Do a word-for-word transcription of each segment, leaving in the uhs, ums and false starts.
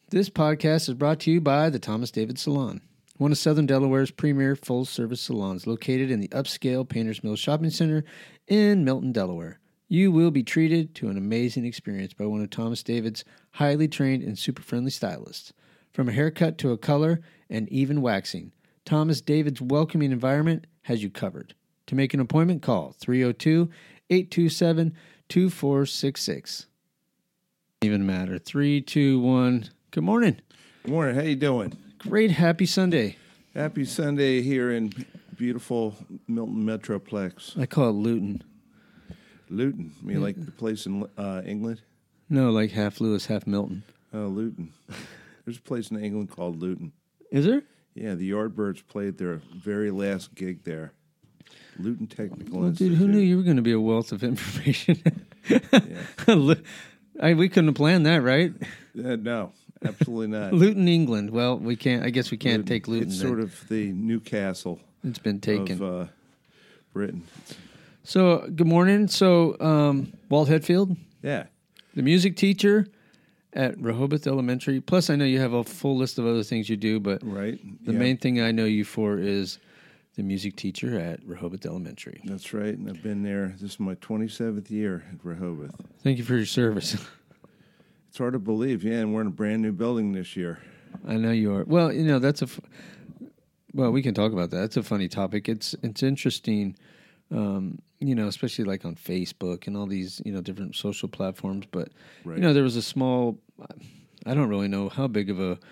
This podcast is brought to you by the Thomas David Salon, one of Southern Delaware's premier full-service salons located in the upscale Painters Mill Shopping Center in Milton, Delaware. You will be treated to an amazing experience by one of Thomas David's highly trained and super friendly stylists. From a haircut to a color and even waxing, Thomas David's welcoming environment has you covered. To make an appointment, call three oh two, eight two seven, two four six six. Even matter. Three, two, one. Good morning. Good morning. How you doing? Great. Happy Sunday. Happy Sunday here in beautiful Milton Metroplex. I call it Luton. Luton. You mean like the place in uh, England? No, like half Lewis, half Milton. Oh, Luton. There's a place in England called Luton. Is there? Yeah, the Yardbirds played their very last gig there. Luton Technical Well, Institute. dude, who knew you were going to be a wealth of information? Yeah. I, we couldn't have planned that, right? Uh, no, absolutely not. Luton, England. Well, we can't. I guess we can't Luton. take Luton. It's then. sort of the Newcastle It's been taken. of uh, Britain. So, good morning. So, um, Walt Hetfield, Yeah. the music teacher at Rehoboth Elementary. Plus, I know you have a full list of other things you do, but Right. the Yeah. main thing I know you for is the music teacher at Rehoboth Elementary. That's right. And I've been there. This is my twenty-seventh year at Rehoboth. Thank you for your service. It's hard to believe, yeah, and we're in a brand new building this year. I know you are. Well, you know, that's a, f- well, we can talk about that. That's a funny topic. It's, it's interesting, um, you know, especially like on Facebook and all these, you know, different social platforms. But, Right. you know, there was a small, I don't really know how big of a,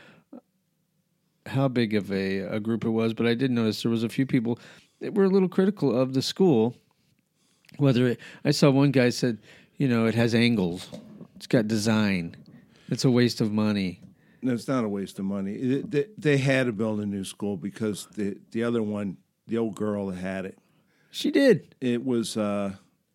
how big of a, a group it was, but I did notice there was a few people that were a little critical of the school. Whether it, I saw one guy said, you know, it has angles. It's got design. It's a waste of money. No, it's not a waste of money. It, they, they had to build a new school because the the other one, the old girl that had it, She did. it was, uh,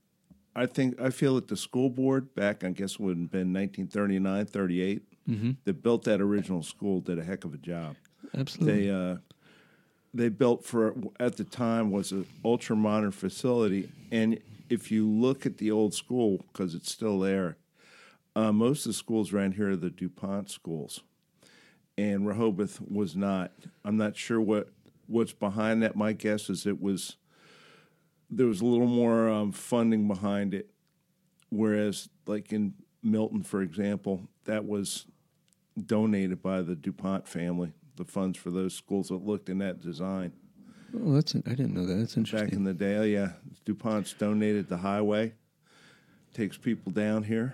I think, I feel that the school board back, I guess, would have been nineteen thirty-nine, thirty-eight, Mm-hmm. that built that original school did a heck of a job. Absolutely. They uh, they built for, at the time, was an ultra-modern facility. And if you look at the old school, because it's still there, uh, most of the schools around here are the DuPont schools. And Rehoboth was not. I'm not sure what, what's behind that. My guess is it was, there was a little more um, funding behind it. Whereas, like in Milton, for example, that was donated by the DuPont family, the funds for those schools that looked in that design. Oh, that's I didn't know that. That's interesting. Back in the day, oh, yeah, DuPont's donated the highway, takes people down here,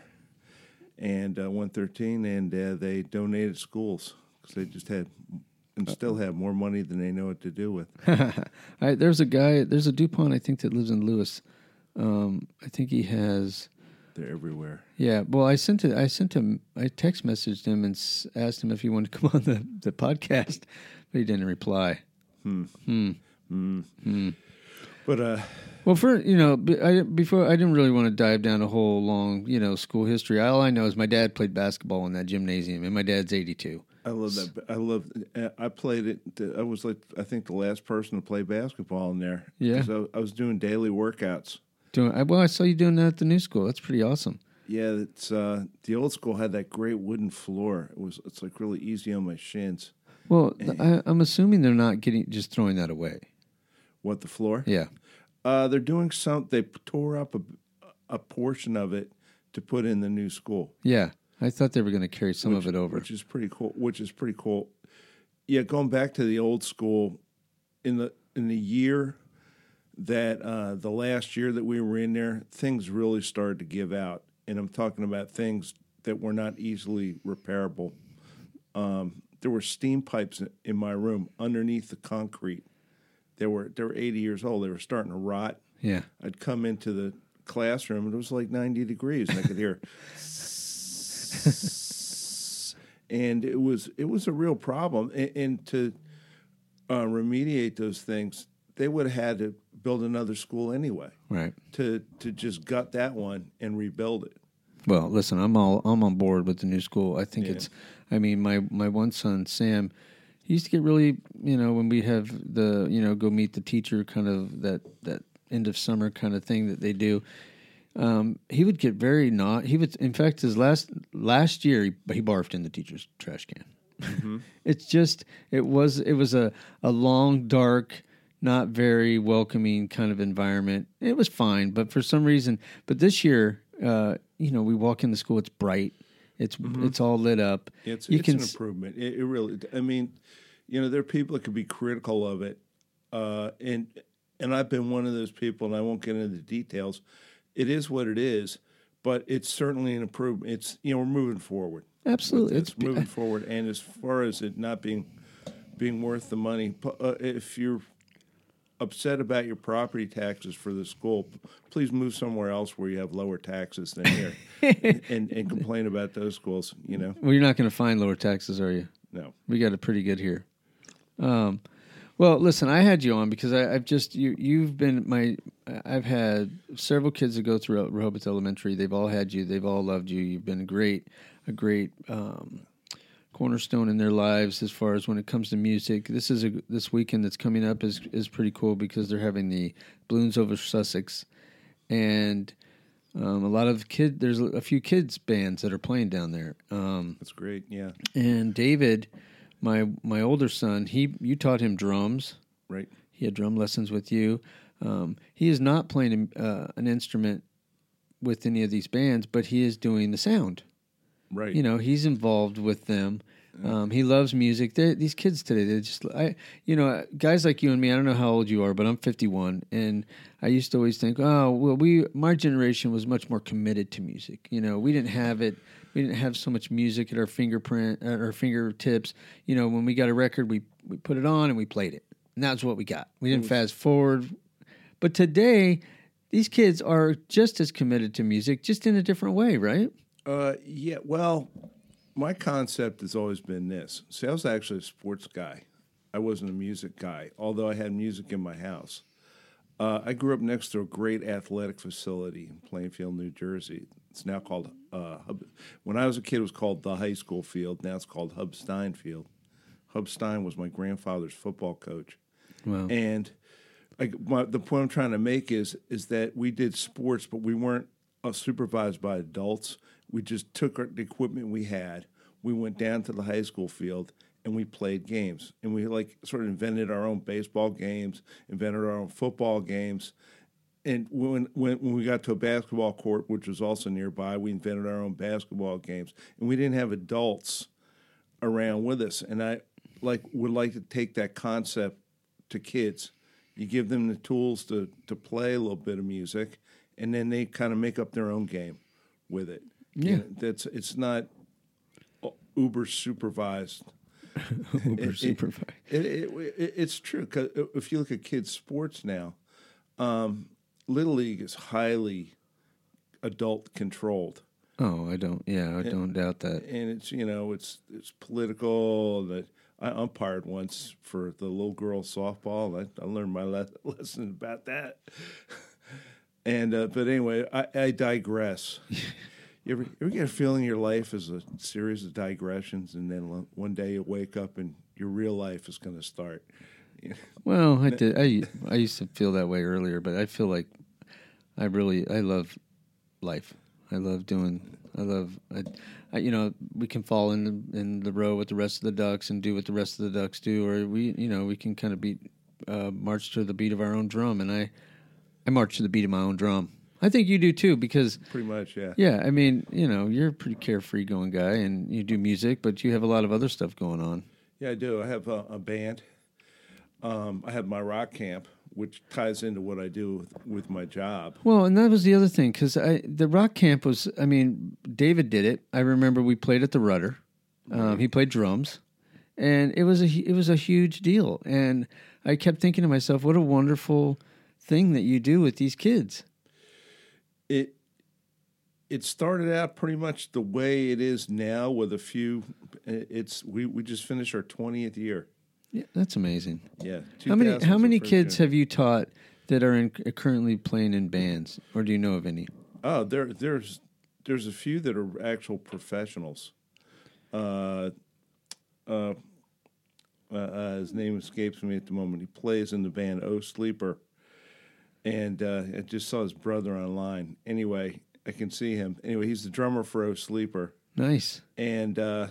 and uh, one thirteen, and uh, they donated schools because they just had and still have more money than they know what to do with. I, there's a guy. There's a DuPont I think that lives in Lewis. Um, I think he has. They're everywhere. Yeah. Well, I sent it. I sent him. I text messaged him and s- asked him if he wanted to come on the, the podcast, but he didn't reply. Hmm. Hmm. Mm. Hmm. But uh, Well, for you know, b- I, before I didn't really want to dive down a whole long, you know, school history. All I know is my dad played basketball in that gymnasium, and my dad's eighty-two. I love that. I love. I played it. I was like, I think the last person to play basketball in there. Yeah. 'Cause I, I was doing daily workouts. Doing I, well, I saw you doing that at the new school. That's pretty awesome. Yeah, it's uh, the old school had that great wooden floor. It was. It's like really easy on my shins. Well, th- I, I'm assuming they're not getting just throwing that away. What, the floor? Yeah. Uh, they're doing some. They tore up a, a portion of it to put in the new school. Yeah, I thought they were going to carry some which, of it over. which is pretty cool. Which is pretty cool. Yeah, going back to the old school, in the in the year that uh, the last year that we were in there, things really started to give out, and I'm talking about things that were not easily repairable. Um, there were steam pipes in my room underneath the concrete. They were they were eighty years old. They were starting to rot. Yeah. I'd come into the classroom and it was like ninety degrees, and I could hear, and it was it was a real problem. And, and to uh, remediate those things, they would have had to build another school anyway. Right. To to just gut that one and rebuild it. Well, listen, I'm all I'm on board with the new school. I think Yeah. it's. I mean, my my one son Sam, he used to get really, you know, when we have the, you know, go meet the teacher kind of that that end of summer kind of thing that they do. um, he would get very not. He would, in fact, his last last year he, he barfed in the teacher's trash can. Mm-hmm. It's just it was it was a, a long, dark, not very welcoming kind of environment. It was fine, but for some reason, but this year, uh, you know, we walk in the school, it's bright, it's mm-hmm. it's all lit up. It's you it's can an improvement. It, it really. I mean, you know, there are people that could be critical of it, uh, and and I've been one of those people, and I won't get into the details. It is what it is, but it's certainly an improvement. It's you know we're moving forward. Absolutely, it's, it's moving forward. And as far as it not being being worth the money, uh, if you're upset about your property taxes for the school, please move somewhere else where you have lower taxes than here, and, and complain about those schools. You know, well, you're not going to find lower taxes, are you? No, we got it pretty good here. Um, well, listen, I had you on because I, I've just you you've been my. I've had several kids that go through Rehoboth Elementary. They've all had you. They've all loved you. You've been great. A great um, cornerstone in their lives as far as when it comes to music. This is a this weekend that's coming up is is pretty cool because they're having the Balloons Over Sussex, and um, a lot of kid. There's a few kids bands that are playing down there. Um, that's great. Yeah, and David, my my older son, he you taught him drums, right? He had drum lessons with you. Um, he is not playing uh, an instrument with any of these bands, but he is doing the sound. Right. You know, he's involved with them. Um, he loves music. They're, these kids today, they just, I, you know, guys like you and me, I don't know how old you are, but I'm fifty-one. And I used to always think, oh, well, we, my generation was much more committed to music. You know, we didn't have it. We didn't have so much music at our fingerprint, at our fingertips. You know, when we got a record, we, we put it on and we played it. And that's what we got. We didn't fast forward. But today, these kids are just as committed to music, just in a different way, right? Uh, yeah, well, my concept has always been this. See, I was actually a sports guy. I wasn't a music guy, although I had music in my house. Uh, I grew up next to a great athletic facility in Plainfield, New Jersey. It's now called, uh, Hub. When I was a kid, it was called the high school field. Now it's called Hub Stein Field. Hub Stein was my grandfather's football coach. Wow. And I, my, the point I'm trying to make is is that we did sports, but we weren't uh, supervised by adults. We just took our, the equipment we had. We went down to the high school field and we played games. And we like sort of invented our own baseball games, invented our own football games. And when when, when we got to a basketball court, which was also nearby, we invented our own basketball games. And we didn't have adults around with us. And I like would like to take that concept to kids. You give them the tools to, to play a little bit of music, and then they kind of make up their own game with it. Yeah, you know, that's it's not uber supervised. uber it, supervised. It, it, it, it's true because if you look at kids' sports now, um, Little League is highly adult controlled. Oh, I don't. Yeah, I and, don't doubt that. And it's you know it's it's political. That I umpired once for the little girl softball. I, I learned my le- lesson about that. and uh, but anyway, I, I digress. You ever, you ever get a feeling your life is a series of digressions, and then one day you wake up and your real life is going to start? Well, I did. I I used to feel that way earlier, but I feel like I really I love life. I love doing. I love. I, I, you know, we can fall in the, in the row with the rest of the ducks and do what the rest of the ducks do, or we, you know, we can kind of beat, uh, march to the beat of our own drum, and I, I march to the beat of my own drum. I think you do too, because pretty much, yeah. Yeah, I mean, you know, you're a pretty carefree going guy, and you do music, but you have a lot of other stuff going on. Yeah, I do. I have a, a band. Um, I have my rock camp, which ties into what I do with, with my job. Well, and that was the other thing, because the rock camp was, I mean, David did it. I remember we played at the Rudder. Um, right. He played drums, and it was a it was a huge deal. And I kept thinking to myself, what a wonderful thing that you do with these kids. It it started out pretty much the way it is now, with a few. It's we, we just finished our twentieth year. Yeah, that's amazing. Yeah. How many how many kids have you taught that are in, currently playing in bands, or do you know of any? Oh, there there's there's a few that are actual professionals. Uh, uh, uh, uh, his name escapes me at the moment. He plays in the band Oh Sleeper. and uh, I just saw his brother online. Anyway, I can see him. Anyway, he's the drummer for Oh Sleeper. Nice. And uh,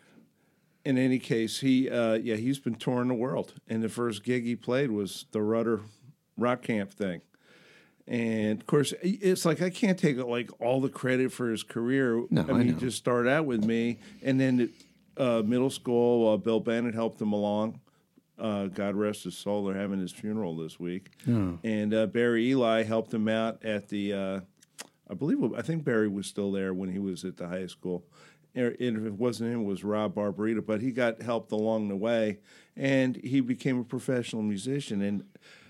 in any case, he uh, yeah he's been touring the world, and the first gig he played was the Rudder Rock Camp thing. And of course, it's like I can't take like all the credit for his career. No, I mean, I he know. just started out with me, and then uh, middle school, uh, Bill Bennett helped him along. Uh, God rest his soul. They're having his funeral this week, Oh. and uh, Barry Eli helped him out at the. Uh, I believe I think Barry was still there when he was at the high school. And if it wasn't him, it was Rob Barbarita, but he got helped along the way, and he became a professional musician. And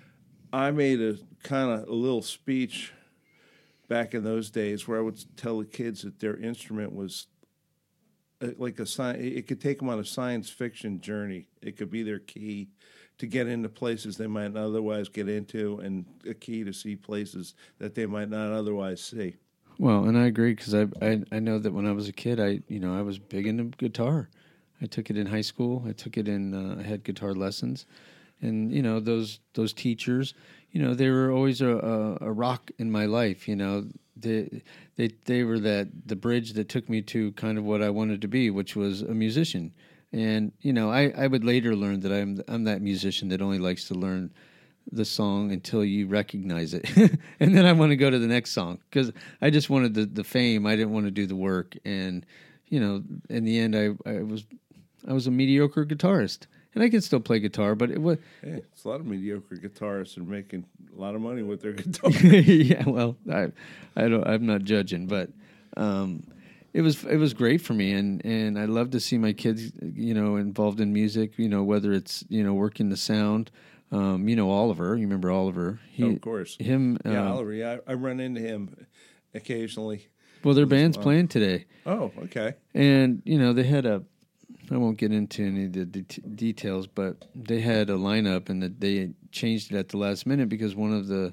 I made a kind of a little speech back in those days where I would tell the kids that their instrument was like a sci- it could take them on a science fiction journey. It could be their key to get into places they might not otherwise get into, and a key to see places that they might not otherwise see. Well, and I agree because I, I I know that when I was a kid, I you know I was big into guitar. I took it in high school. I took it in. Uh, I had guitar lessons, and you know those those teachers, you know they were always a, a, a rock in my life. You know they they they were that the bridge that took me to kind of what I wanted to be, which was a musician. And you know I, I would later learn that I'm I'm that musician that only likes to learn the song until you recognize it, and then I want to go to the next song because I just wanted the, the fame. I didn't want to do the work, and you know, in the end, I, I was I was a mediocre guitarist, and I can still play guitar, but it was Hey, it's a lot of mediocre guitarists are making a lot of money with their guitar. yeah. Well, I I don't I'm not judging, but um, it was it was great for me, and, and I love to see my kids, you know, involved in music. You know, whether it's you know working the sound. Um, you know Oliver. You remember Oliver? He, Oh, of course. Him. Yeah, uh, Oliver. Yeah, I, I run into him occasionally. Well, their band's playing today, Oh, okay. and you know they had a. I won't get into any of the de- details, but they had a lineup, and that they changed it at the last minute because one of the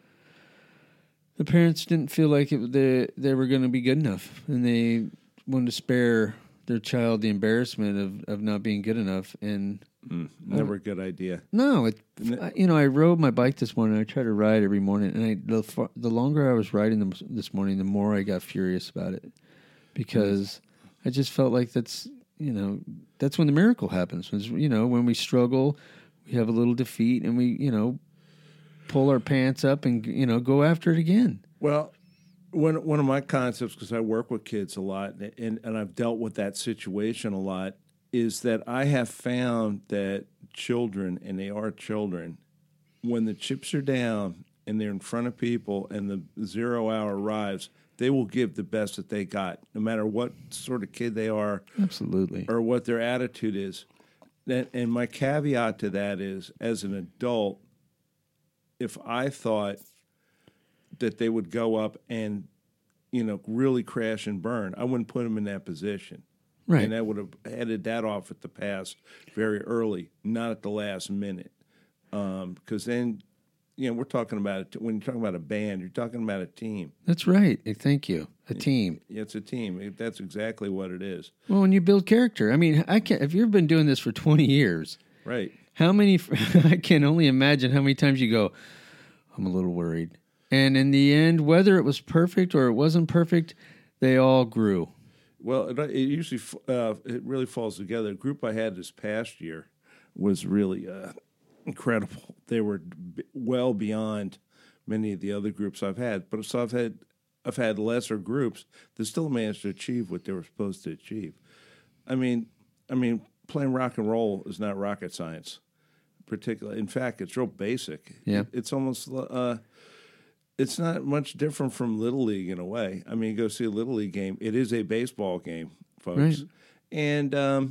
the parents didn't feel like it, they they were going to be good enough, and they wanted to spare their child the embarrassment of, of not being good enough. And Mm, never a good idea. no, it, you know, I rode my bike this morning. I try to ride every morning, and I, the far, the longer I was riding them this morning, the more I got furious about it because I just felt like that's you know that's when the miracle happens. When, you know, when we struggle, we have a little defeat, and we you know pull our pants up and you know go after it again. Well, one one of my concepts, because I work with kids a lot, and and I've dealt with that situation a lot, is that I have found that children, and they are children, when the chips are down and they're in front of people and the zero hour arrives, they will give the best that they got, no matter what sort of kid they are. Absolutely. Or what their attitude is. And, and my caveat to that is, as an adult, if I thought that they would go up and, you know, really crash and burn, I wouldn't put them in that position. Right. And I would have headed that off at the pass very early, not at the last minute. Because um, then, you know, we're talking about it. When you're talking about a band, you're talking about a team. That's right. Thank you. A team. It's a team. That's exactly what it is. Well, when you build character, I mean, I can. If you've been doing this for twenty years, right? How many? I can only imagine how many times you go, I'm a little worried. And in the end, whether it was perfect or it wasn't perfect, they all grew. Well, it, it usually uh, it really falls together. The group I had this past year was really uh, incredible. They were b- well beyond many of the other groups I've had. But so I've had I've had lesser groups that still managed to achieve what they were supposed to achieve. I mean, I mean, playing rock and roll is not rocket science, particularly. In fact, it's real basic. Yeah, it, it's almost. Uh, It's not much different from Little League in a way. I mean, you go see a Little League game. It is a baseball game, folks. Right. And um,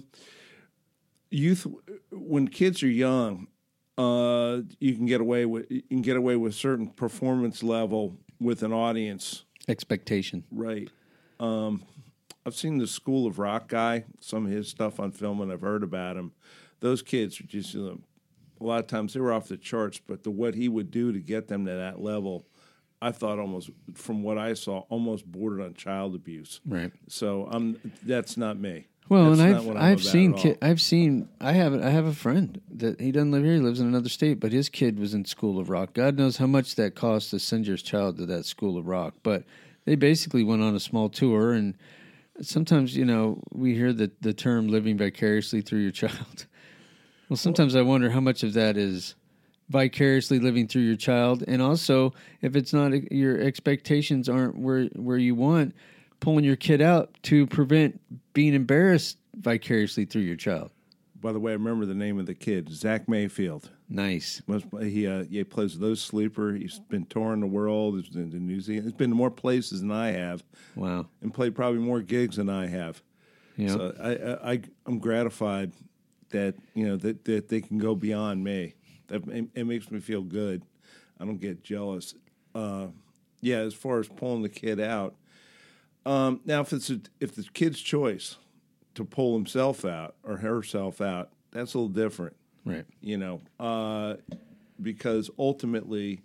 youth, when kids are young, uh, you can get away with you can get away with certain performance level with an audience expectation. Right. Um, I've seen the School of Rock guy, some of his stuff on film, and I've heard about him. Those kids are just, you know, a lot of times they were off the charts, but the what he would do to get them to that level, I thought almost, from what I saw, almost bordered on child abuse. Right. So I'm that's not me. Well, that's and not I've what I'm I've about seen at all. ki- I've seen I have I have a friend that he doesn't live here. He lives in another state, but his kid was in School of Rock. God knows how much that costs to send your child to that School of Rock. But they basically went on a small tour, and sometimes, you know, we hear the, the term living vicariously through your child. Well, sometimes I wonder how much of that is vicariously living through your child, and also if it's not, your expectations aren't where where you want, pulling your kid out to prevent being embarrassed vicariously through your child. By the way, I remember the name of the kid, Zach Mayfield. Nice. Most, he uh, he plays Those Sleeper. He's been touring the world. He's been to New Zealand. He's been to more places than I have. Wow. And played probably more gigs than I have. Yeah. So I, I I'm gratified that you know that, that they can go beyond me. That it, it makes me feel good. I don't get jealous. Uh, yeah, as far as pulling the kid out. Um, now, if it's a, if the kid's choice to pull himself out or herself out, that's a little different. Right. You know, uh, because ultimately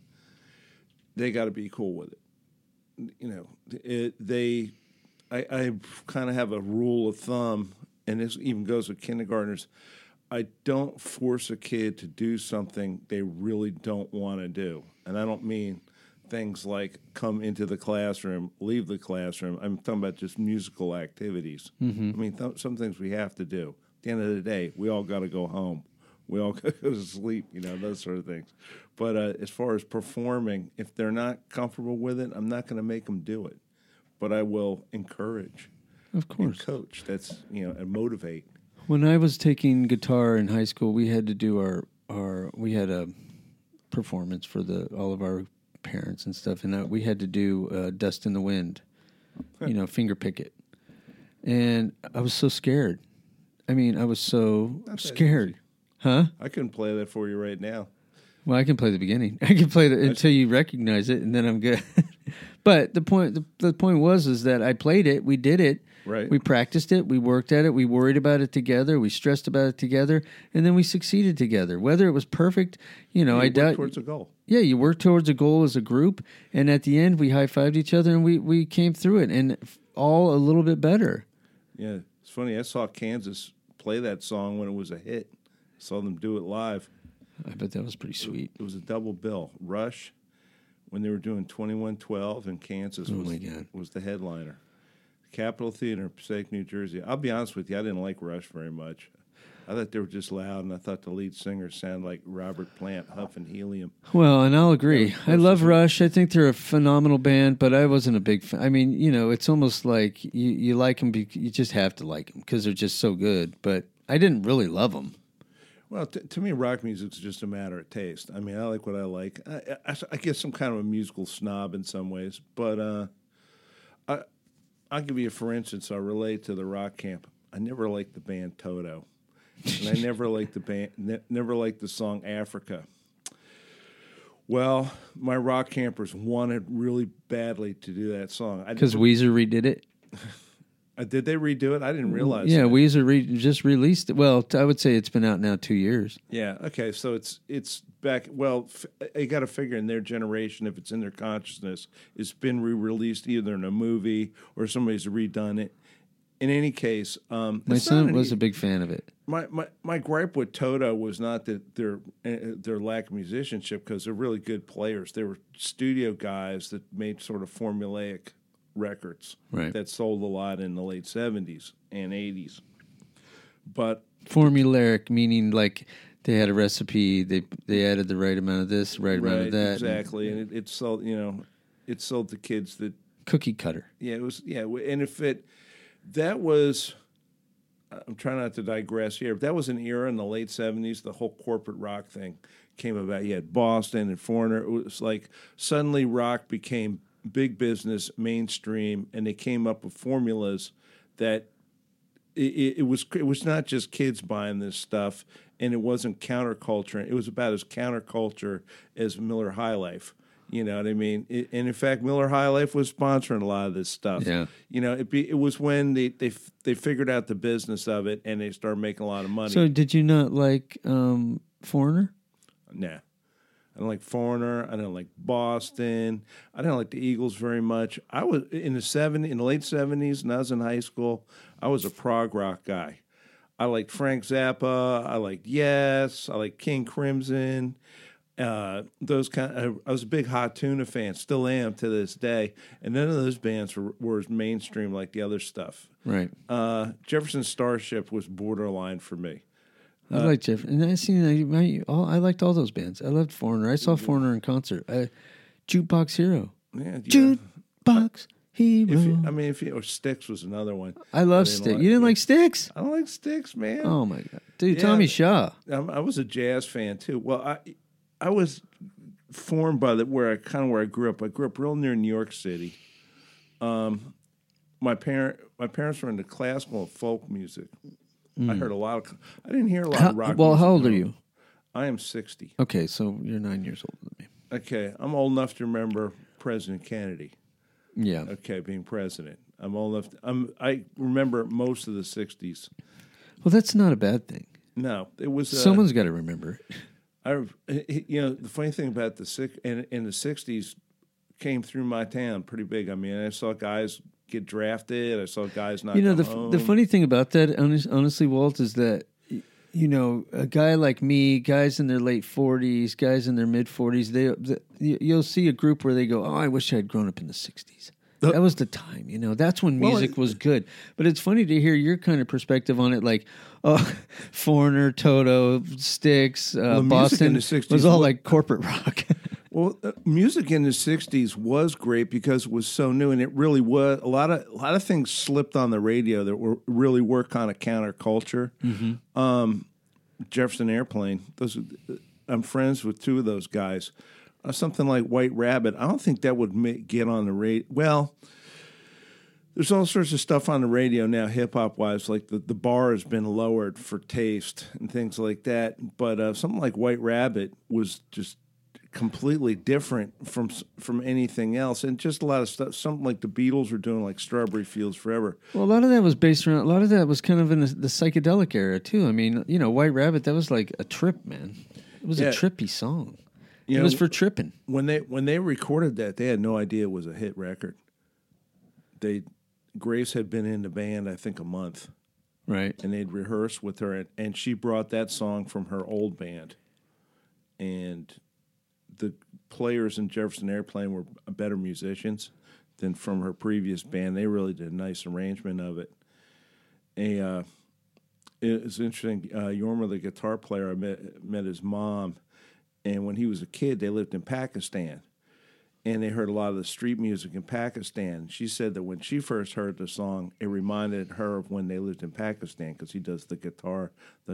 they got to be cool with it. You know, it, they, I, I kind of have a rule of thumb, and this even goes with kindergartners. I don't force a kid to do something they really don't want to do. And I don't mean things like come into the classroom, leave the classroom. I'm talking about just musical activities. Mm-hmm. I mean, th- some things we have to do. At the end of the day, we all got to go home. We all go to sleep, you know, those sort of things. But uh, as far as performing, if they're not comfortable with it, I'm not going to make them do it. But I will encourage, of course, and coach. That's, you know, and motivate. When I was taking guitar in high school, we had to do our, our we had a performance for the all of our parents and stuff, and uh, we had to do uh, Dust in the Wind, you know, finger pick it. And I was so scared. I mean, I was so scared. Huh? I couldn't play that for you right now. Well, I can play the beginning. I can play the, until you recognize it, and then I'm good. But the point the, the point was is that I played it. We did it. Right. We practiced it. We worked at it. We worried about it together. We stressed about it together, and then we succeeded together. Whether it was perfect, you know, you I doubt. Towards a goal. Yeah, you work towards a goal as a group, and at the end, we high fived each other, and we we came through it, and all a little bit better. Yeah, it's funny. I saw Kansas play that song when it was a hit. Saw them do it live. I bet that was pretty sweet. It was a double bill. Rush, when they were doing twenty-one twelve, and Kansas oh was, my God. was the headliner. Capitol Theater, Passaic, New Jersey. I'll be honest with you, I didn't like Rush very much. I thought they were just loud, and I thought the lead singer sounded like Robert Plant huffing helium. Well, and I'll agree. I love Rush. I think they're a phenomenal band, but I wasn't a big fan. I mean, you know, it's almost like you, you like them, be, you just have to like them because they're just so good. But I didn't really love them. Well, t- to me, rock music's just a matter of taste. I mean, I like what I like. I, I, I guess I'm kind of a musical snob in some ways, but uh, I, I'll give you, for instance, I'll relate to the rock camp. I never liked the band Toto, and I never liked the band, ne- never liked the song Africa. Well, my rock campers wanted really badly to do that song because Weezer redid it. Uh, did they redo it? I didn't realize. Yeah, that. Weezer re- just released it. Well, I would say it's been out now two years. Yeah. Okay. So it's it's back. Well, f- you got to figure in their generation, if it's in their consciousness, it's been re-released either in a movie or somebody's redone it. In any case, um, my son was a big fan of it. My, my my gripe with Toto was not that their uh, their lack of musicianship, because they're really good players. They were studio guys that made sort of formulaic records right. that sold a lot in the late seventies and eighties. But formulaic meaning like they had a recipe, they they added the right amount of this, right, right amount of that, exactly, and, and it, it sold you know it sold to kids that cookie cutter. Yeah, it was yeah, and if it that was. I'm trying not to digress here. But that was an era in the late seventies. The whole corporate rock thing came about. You had Boston and Foreigner. It was like suddenly rock became big business, mainstream, and they came up with formulas that it, it was. It was not just kids buying this stuff, and it wasn't counterculture. It was about as counterculture as Miller High Life. You know what I mean? It, and in fact, Miller High Life was sponsoring a lot of this stuff. Yeah. You know, it be, it was when they, they they figured out the business of it and they started making a lot of money. So, did you not like um, Foreigner? Nah, I don't like Foreigner. I don't like Boston. I don't like the Eagles very much. I was in the seventies, in the late seventies, and I was in high school. I was a prog rock guy. I liked Frank Zappa. I liked Yes. I liked King Crimson. Uh, those kind. Of, I was a big Hot Tuna fan. Still am to this day. And none of those bands were, were as mainstream like the other stuff. Right. Uh, Jefferson Starship was borderline for me. I uh, like Jeff, and I seen I, I, all, I liked all those bands. I loved Foreigner. I saw Foreigner in concert. I, Jukebox Hero. Yeah, yeah. Jukebox Hero. If you, I mean, if you, or Styx was another one. I love Styx. Like, you didn't yeah. like Styx? I don't like Styx, man. Oh my god, dude! Yeah, Tommy Shaw. I'm, I was a jazz fan too. Well, I I was formed by the where I kind of where I grew up. I grew up real near New York City. Um, my parent my parents were into classical and folk music. Mm. I heard a lot of. I didn't hear a lot how, of rock. Well, music how old are you? I am sixty. Okay, so you're nine years older than me. Okay, I'm old enough to remember President Kennedy. Yeah. Okay, being president. I'm old enough. To, I'm. I remember most of the sixties. Well, that's not a bad thing. No, it was. Uh, Someone's got to remember. I. You know, the funny thing about the six in, in the sixties came through my town pretty big. I mean, I saw guys get drafted. I saw guys not. You know, come the home. the funny thing about that, honestly, Walt, is that you know a guy like me, guys in their late forties, guys in their mid forties, they, they you'll see a group where they go, "Oh, I wish I had grown up in the sixties." That was the time, you know. That's when music well, was good. But it's funny to hear your kind of perspective on it, like, oh, Foreigner, Toto, Styx, uh, well, Boston was all was, like corporate rock. Well, uh, music in the sixties was great because it was so new, and it really was a lot of a lot of things slipped on the radio that were really were kind of counterculture. Mm-hmm. Um, Jefferson Airplane. Those, I'm friends with two of those guys. Uh, something like White Rabbit, I don't think that would make, get on the radio. Well, there's all sorts of stuff on the radio now, hip-hop wise, like the, the bar has been lowered for taste and things like that. But uh, something like White Rabbit was just completely different from from anything else, and just a lot of stuff. Something like the Beatles were doing, like Strawberry Fields Forever. Well, a lot of that was based around. A lot of that was kind of in the, the psychedelic era too. I mean, you know, White Rabbit, that was like a trip, man. It was yeah. a trippy song. You it know, was for tripping. When they when they recorded that, they had no idea it was a hit record. They Grace had been in the band, I think, a month, right? And they'd rehearsed with her, and, and she brought that song from her old band, and the players in Jefferson Airplane were better musicians than from her previous band. They really did a nice arrangement of it. And, uh, it was interesting. Uh, Yorma, the guitar player, I met met his mom. And when he was a kid, they lived in Pakistan, and they heard a lot of the street music in Pakistan. She said that when she first heard the song, it reminded her of when they lived in Pakistan because he does the guitar, the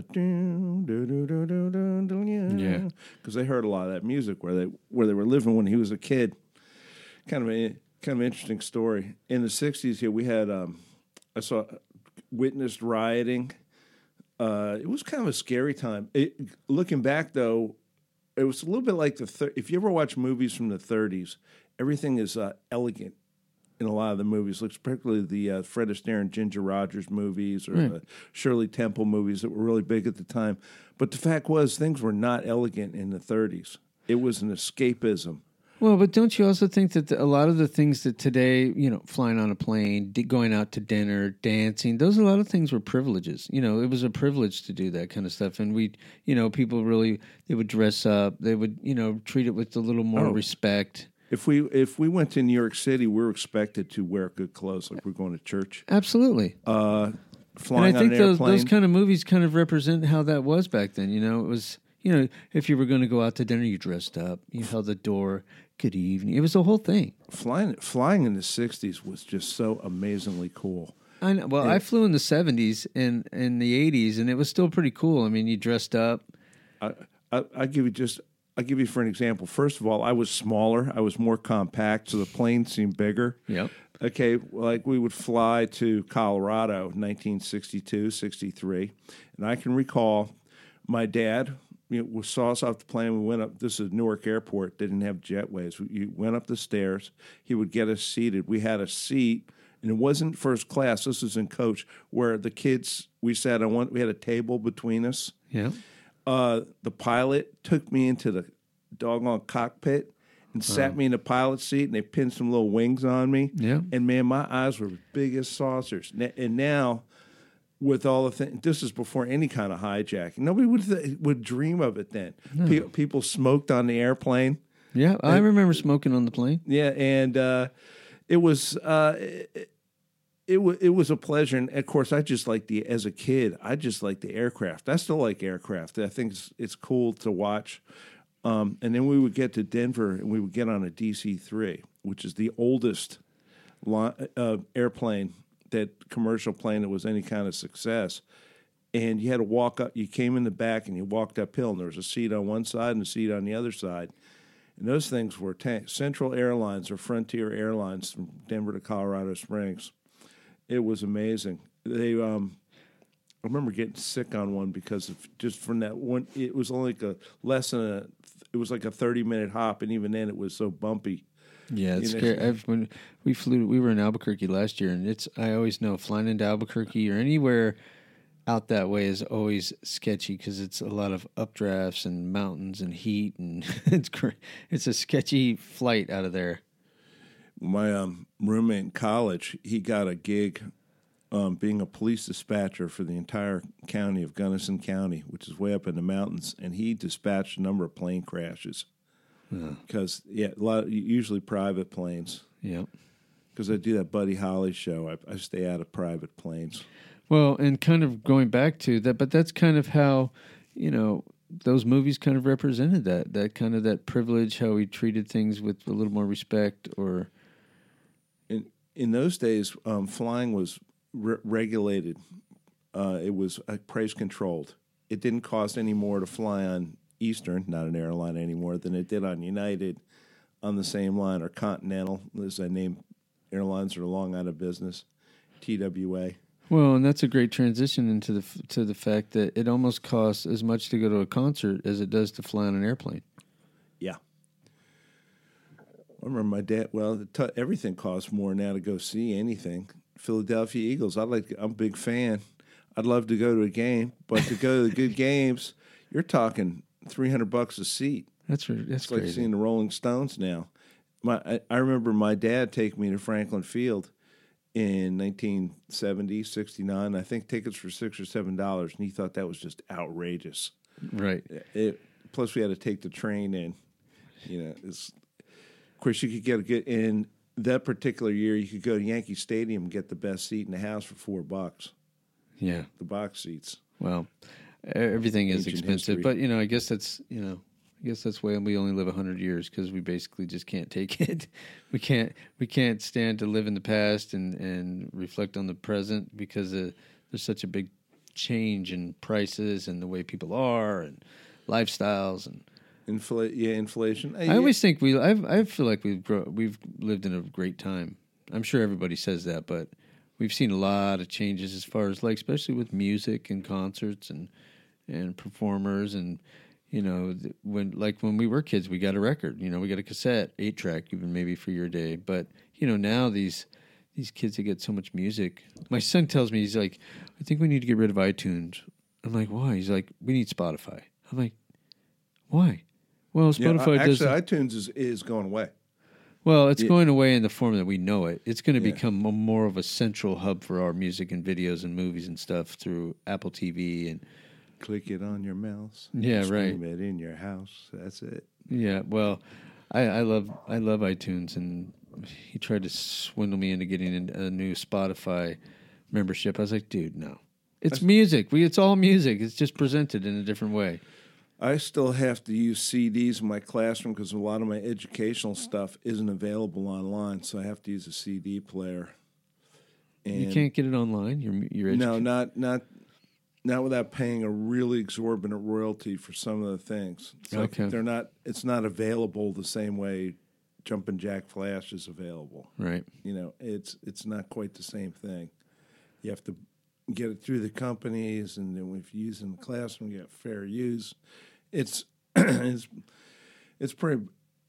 yeah, because they heard a lot of that music where they where they were living when he was a kid. Kind of a kind of interesting story. In the sixties, here we had um, I saw witnessed rioting. Uh, it was kind of a scary time. It, looking back, though. It was a little bit like the thir- if you ever watch movies from the thirties, everything is uh, elegant in a lot of the movies, like particularly the uh, Fred Astaire and Ginger Rogers movies or mm. the Shirley Temple movies that were really big at the time. But the fact was, things were not elegant in the thirties. It was an escapism. Well, but don't you also think that the, a lot of the things that today, you know, flying on a plane, d- going out to dinner, dancing, those a lot of things were privileges. You know, it was a privilege to do that kind of stuff. And we, you know, people really, they would dress up. They would, you know, treat it with a little more oh. respect. If we if we went to New York City, we were expected to wear good clothes, like we're going to church. Absolutely. Uh, flying and I think on an those, airplane. those kind of movies kind of represent how that was back then. You know, it was, you know, if you were going to go out to dinner, you dressed up, you held the door. Good evening. It was the whole thing. Flying flying in the sixties was just so amazingly cool. I know. Well, and I flew in the seventies and in the eighties, and it was still pretty cool. I mean, you dressed up. I, I, I give you just. I'll give you for an example. First of all, I was smaller. I was more compact, so the plane seemed bigger. Yep. Okay, like we would fly to Colorado, nineteen sixty-two, sixty-three, and I can recall my dad. You know, we saw us off the plane. We went up. This is Newark Airport. They didn't have jetways. We went up the stairs. He would get us seated. We had a seat, and it wasn't first class. This was in coach, where the kids we sat on one. We had a table between us. Yeah. Uh, the pilot took me into the doggone cockpit and sat uh-huh. me in the pilot seat, and they pinned some little wings on me. Yeah. And man, my eyes were as big as saucers. And now, with all the things. This is before any kind of hijacking. Nobody would th- would dream of it then. No. Pe- people smoked on the airplane. Yeah, I remember smoking on the plane. Yeah, and uh, it was uh, it, it was it was a pleasure. And of course, I just like the as a kid, I just like the aircraft. I still like aircraft. I think it's it's cool to watch. Um, and then we would get to Denver, and we would get on a D C three, which is the oldest li- uh, airplane, that commercial plane that was any kind of success. And you had to walk up. You came in the back, and you walked uphill, and there was a seat on one side and a seat on the other side. And those things were tank- Central Airlines or Frontier Airlines from Denver to Colorado Springs. It was amazing. They, um, I remember getting sick on one because of just from that one. It was only like a less than a. It was like a thirty minute hop, and even then, it was so bumpy. Yeah, it's You know? scary. I've, when we flew, we were in Albuquerque last year, and it's. I always know flying into Albuquerque or anywhere out that way is always sketchy because it's a lot of updrafts and mountains and heat, and it's cr- it's a sketchy flight out of there. My um, roommate in college, he got a gig um, being a police dispatcher for the entire county of Gunnison County, which is way up in the mountains, and he dispatched a number of plane crashes. Because yeah, a lot of, usually private planes. Yeah. Because I do that Buddy Holly show, I, I stay out of private planes. Well, and kind of going back to that, but that's kind of how, you know, those movies kind of represented that, that kind of that privilege, how we treated things with a little more respect. Or in in those days, um, flying was re- regulated. Uh, it was uh, price controlled. It didn't cost any more to fly on Eastern, not an airline anymore, than it did on United, on the same line, or Continental. As I name airlines are long out of business. T W A. Well, and that's a great transition into the to the fact that it almost costs as much to go to a concert as it does to fly on an airplane. Yeah. I remember my dad. Well, t- everything costs more now to go see anything. Philadelphia Eagles. I like. I'm a big fan. I'd love to go to a game, but to go to the good games, you're talking three hundred bucks a seat. That's that's It's crazy. like seeing the Rolling Stones now. My I, I remember my dad taking me to Franklin Field in nineteen seventy, sixty-nine. I think tickets were six or seven dollars, and he thought that was just outrageous. Right. It, plus, we had to take the train in. You know, it's, of course, you could get a good in that particular year. You could go to Yankee Stadium and get the best seat in the house for four bucks. Yeah. The box seats. Well, everything is Ancient expensive, history. but you know, I guess that's you know, I guess that's why we only live a hundred years because we basically just can't take it. We can't we can't stand to live in the past and, and reflect on the present because uh, there's such a big change in prices and the way people are and lifestyles and. Infl- yeah, inflation. I always think we. I've, I feel like we've grow, we've lived in a great time. I'm sure everybody says that, but we've seen a lot of changes as far as like, especially with music and concerts and and performers and you know th- when like when we were kids, we got a record. You know, we got a cassette, eight track, even maybe for your day. But you know now these these kids that get so much music. My son tells me he's like, I think we need to get rid of iTunes. I'm like, why? He's like, we need Spotify. I'm like, why? Well, Spotify yeah, does. actually, iTunes is, is going away. Well, it's Yeah. going away in the form that we know it. It's going to Yeah. become a, more of a central hub for our music and videos and movies and stuff through Apple T V and Click it on your mouse. Yeah, Stream it in your house. That's it. yeah. Well, I, I love I love iTunes, and he tried to swindle me into getting a new Spotify membership. I was like, dude, no, it's music. We it's all music. It's just presented in a different way. I still have to use C Ds in my classroom because a lot of my educational stuff isn't available online, so I have to use a C D player. And You can't get it online. Your your no, not not not without paying a really exorbitant royalty for some of the things. It's like Okay. they're not. It's not available the same way Jumpin' Jack Flash is available. right. You know, it's it's not quite the same thing. You have to get it through the companies, and then if you use it in the classroom, you get fair use. It's it's it's pretty.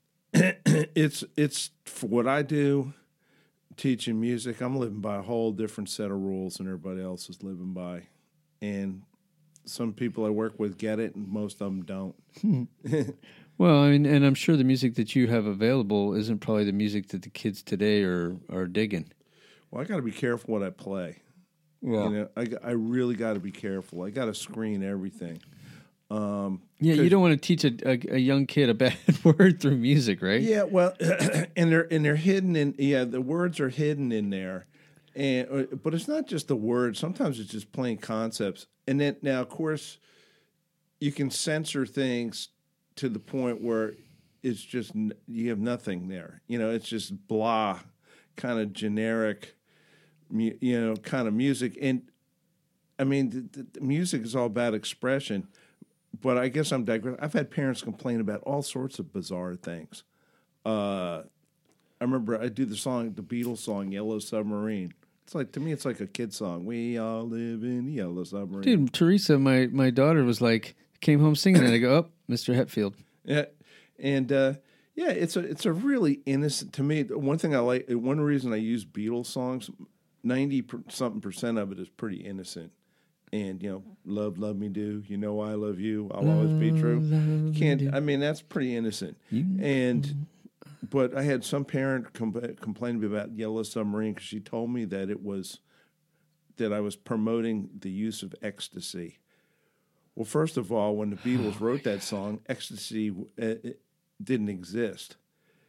it's it's for what I do, teaching music. I'm living by a whole different set of rules than everybody else is living by, and some people I work with get it, and most of them don't. Well, I mean, and I'm sure the music that you have available isn't probably the music that the kids today are are digging. Well, I got to be careful what I play. Yeah. You know, I, I really got to be careful. I got to screen everything. Um, Yeah, you don't want to teach a, a, a young kid a bad word through music, right? Yeah, well, and they're and they're hidden in. Yeah, the words are hidden in there, and uh, but it's not just the words. Sometimes it's just plain concepts. And then now, of course, you can censor things to the point where it's just you have nothing there. You know, it's just blah, kind of generic, you know, kind of music. And I mean, the, the music is all about expression. But I guess I'm digressing. I've had parents complain about all sorts of bizarre things. Uh, I remember I do the song, the Beatles song, "Yellow Submarine." It's like, to me, it's like a kid song. We all live in the Yellow Submarine. Dude, Teresa, my, my daughter was like, came home singing, and I go, oh, Mister Hetfield. Yeah, and uh, yeah, it's a it's a really innocent. To me, one thing I like, one reason I use Beatles songs, ninety something percent of it is pretty innocent. And, you know, love, love me do. You know I love you. I'll always be true. You can't, I mean, that's pretty innocent. And, but I had some parent com- complain to me about Yellow Submarine because she told me that it was, that I was promoting the use of ecstasy. Well, first of all, when the Beatles wrote that song, ecstasy uh, didn't exist.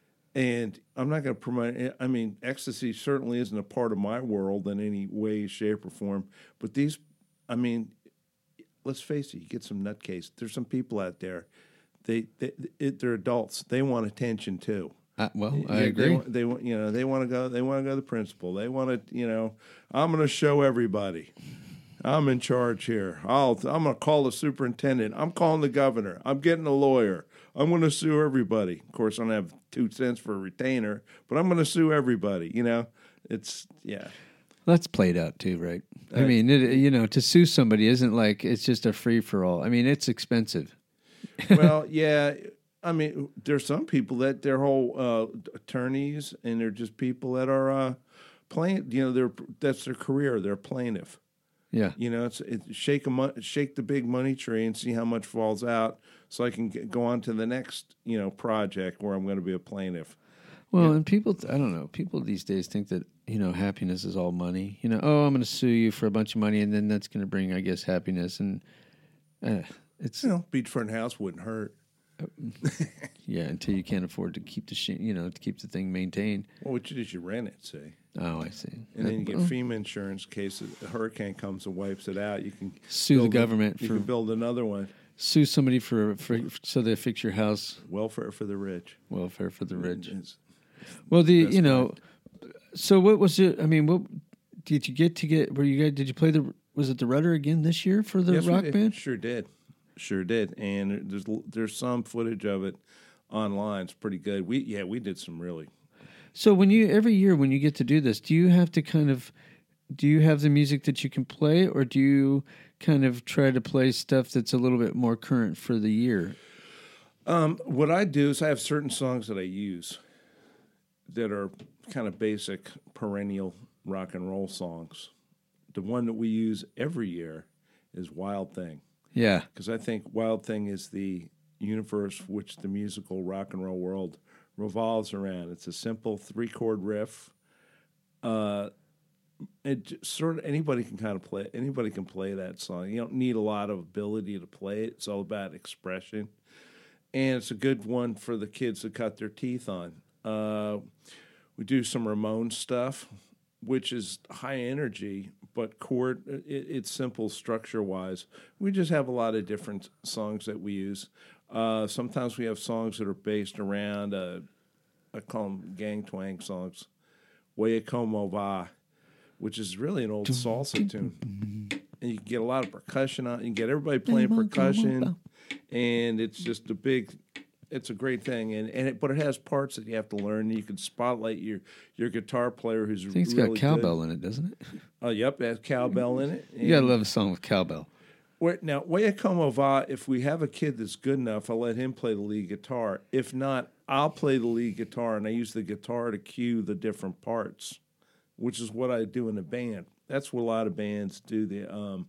And I'm not going to promote it. I mean, ecstasy certainly isn't a part of my world in any way, shape, or form. But these I mean, let's face it. You get some nutcase. There's some people out there. They, they it, they're adults. They want attention too. Uh, well, I they, agree. They, they you know they want to go. They want to go to the principal. They want to you know. I'm going to show everybody. I'm in charge here. I'll. I'm going to call the superintendent. I'm calling the governor. I'm getting a lawyer. I'm going to sue everybody. Of course, I don't have two cents for a retainer, but I'm going to sue everybody. You know, it's yeah. That's played out too, right? I mean, it, you know, to sue somebody isn't like it's just a free for all. I mean, it's expensive. Well, yeah. I mean, there's some people that they're whole uh, attorneys, and they're just people that are uh, plain. You know, they're that's their career. They're plaintiff. Yeah. You know, it's, it's shake a mo- shake the big money tree and see how much falls out, so I can get, go on to the next you know project where I'm going to be a plaintiff. Well, yeah. And people, I don't know, people these days think that, you know, happiness is all money. You know, oh, I'm going to sue you for a bunch of money, and then that's going to bring, I guess, happiness. And uh, it's... You know, beachfront house wouldn't hurt. Yeah, until you can't afford to keep the, sh- you know, to keep the thing maintained. Well, what you do is you rent it, see. Oh, I see. And then you get FEMA insurance in case a hurricane comes and wipes it out. You can sue the government. A, you for, can build another one. Sue somebody for, for so they fix your house. Welfare for the rich. Welfare for the rich. It's, Well, the you know, part. So what was it? I mean, what did you get to get? Were you guys? Did you play the? Was it the Rudder again this year for the yes, rock we, band? Sure did, sure did. And there's there's some footage of it online. It's pretty good. We yeah, we did some really. So when you every year when you get to do this, do you have to kind of do you have the music that you can play, or do you kind of try to play stuff that's a little bit more current for the year? Um, what I do is I have certain songs that I use that are kind of basic, perennial rock and roll songs. The one that we use every year is Wild Thing. Yeah. Because I think Wild Thing is the universe which the musical rock and roll world revolves around. It's a simple three-chord riff. Uh, it sort of anybody can kind of play. Anybody can play that song. You don't need a lot of ability to play it. It's all about expression, and it's a good one for the kids to cut their teeth on. Uh, we do some Ramones stuff, which is high energy, but chord, it, it's simple structure-wise. We just have a lot of different songs that we use. Uh, sometimes we have songs that are based around, uh, I call them gang twang songs, Way Como Va, which is really an old salsa tune. And you can get a lot of percussion on it. You can get everybody playing percussion, and it's just a big... It's a great thing, and, and it, but it has parts that you have to learn. You can spotlight your, your guitar player who's I think it's really got cowbell good. in it, doesn't it? Oh, yep, it has cowbell in it. You gotta love a song with cowbell. Where, now, Way Como Va, if we have a kid that's good enough, I'll let him play the lead guitar. If not, I'll play the lead guitar, and I use the guitar to cue the different parts, which is what I do in a band. That's what a lot of bands do. The um,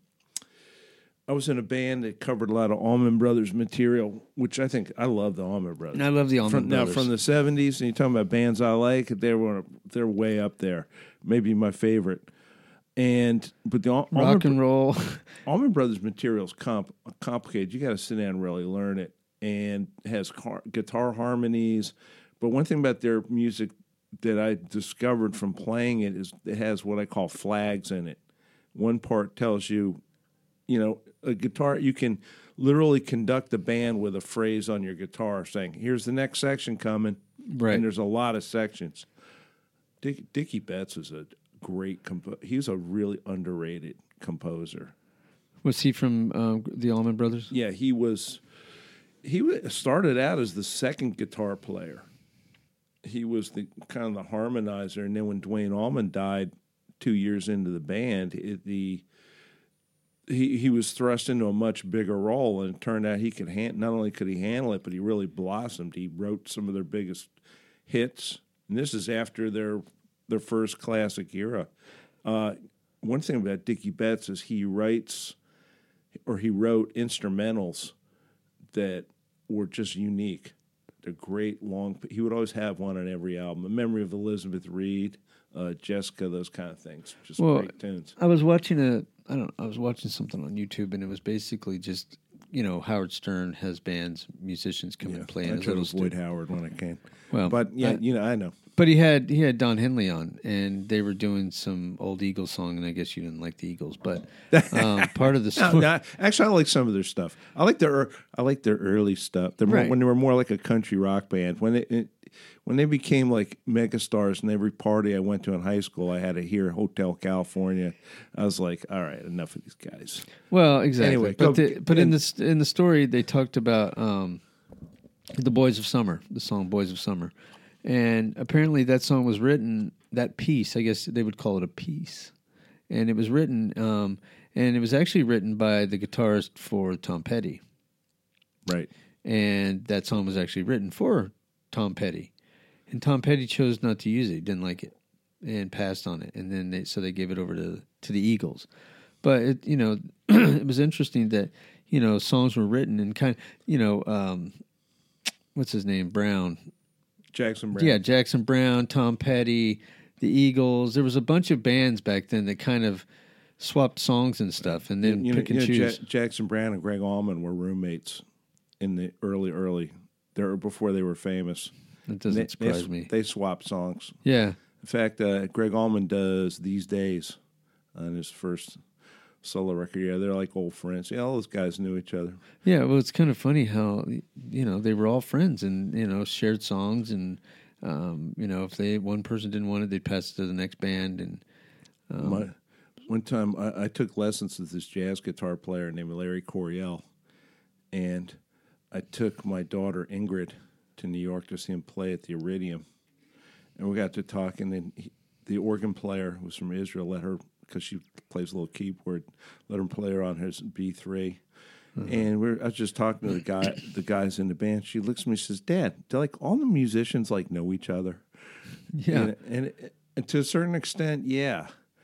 I was in a band that covered a lot of Allman Brothers material, which I think I love the Allman Brothers. And I love the Allman from, Brothers. Now, from the seventies, and you're talking about bands I like, they're they're way up there. Maybe my favorite. And but the Al- Rock Allman, and roll. Allman Brothers material is comp- complicated. You got to sit down and really learn it, and it has car- guitar harmonies. But one thing about their music that I discovered from playing it is it has what I call flags in it. One part tells you, you know, a guitar, you can literally conduct the band with a phrase on your guitar saying, here's the next section coming. Right. And there's a lot of sections. Dick, Dickie Betts is a great composer. He's a really underrated composer. Was he from um, the Allman Brothers? Yeah, he was. He was, started out as the second guitar player. He was the kind of the harmonizer, and then when Duane Allman died two years into the band, it, the he he was thrust into a much bigger role, and it turned out he could hand, not only could he handle it, but he really blossomed. He wrote some of their biggest hits, and this is after their their first classic era. Uh, one thing about Dickie Betts is he writes, or he wrote instrumentals that were just unique. They're great long. He would always have one on every album. The Memory of Elizabeth Reed, uh, Jessica, those kind of things. Just well, great tunes. I was watching a, I don't, I was watching something on YouTube, and it was basically just, you know, Howard Stern has bands, musicians come Yeah, and play I in his tried to little avoid studio. Howard when I can. Well, but yeah, I, you know, I know. But he had he had Don Henley on, and they were doing some old Eagles song, and I guess you didn't like the Eagles, but um, part of the No, story. no, actually, I like some of their stuff. I like their I like their early stuff. They're more, Right. when they were more like a country rock band. When they it, when they became like megastars, and every party I went to in high school, I had to hear Hotel California. I was like, all right, enough of these guys. Well, exactly. Anyway, but go- the, but in and- the in the story, they talked about um, the Boys of Summer, the song "Boys of Summer," and apparently that song was written. That piece, I guess they would call it a piece, and it was written, um, and it was actually written by the guitarist for Tom Petty, Right. and that song was actually written for Tom Petty, and Tom Petty chose not to use it, he didn't like it, and passed on it, and then they, so they gave it over to to the Eagles. But it, you know, it was interesting that you know songs were written and kind of you know um, what's his name Brown, Jackson Brown. yeah, Jackson Brown, Tom Petty, the Eagles. There was a bunch of bands back then that kind of swapped songs and stuff, and then you know, pick and you know, choose. Ja- Jackson Brown and Greg Allman were roommates in the early, early, there before they were famous. That doesn't They- surprise they, me. They swapped songs. Yeah, In fact, uh, Greg Allman does These Days on his first solo record. Yeah, they're like old friends. Yeah, all those guys knew each other. yeah. Well, it's kind of funny how you know they were all friends and you know shared songs and um, you know if they one person didn't want it, they'd pass it to the next band and um, My, one time, I, I took lessons with this jazz guitar player named Larry Coryell, and I took my daughter Ingrid to New York to see him play at the Iridium, and we got to talking. And he, the organ player who was from Israel let her, because she plays a little keyboard, let him play her on his B three. Mm-hmm. And we're I was just talking to the guy, the guys in the band. She looks at me, and says, "Dad, do like all the musicians like know each other?" yeah. and, and, and to a certain extent, yeah.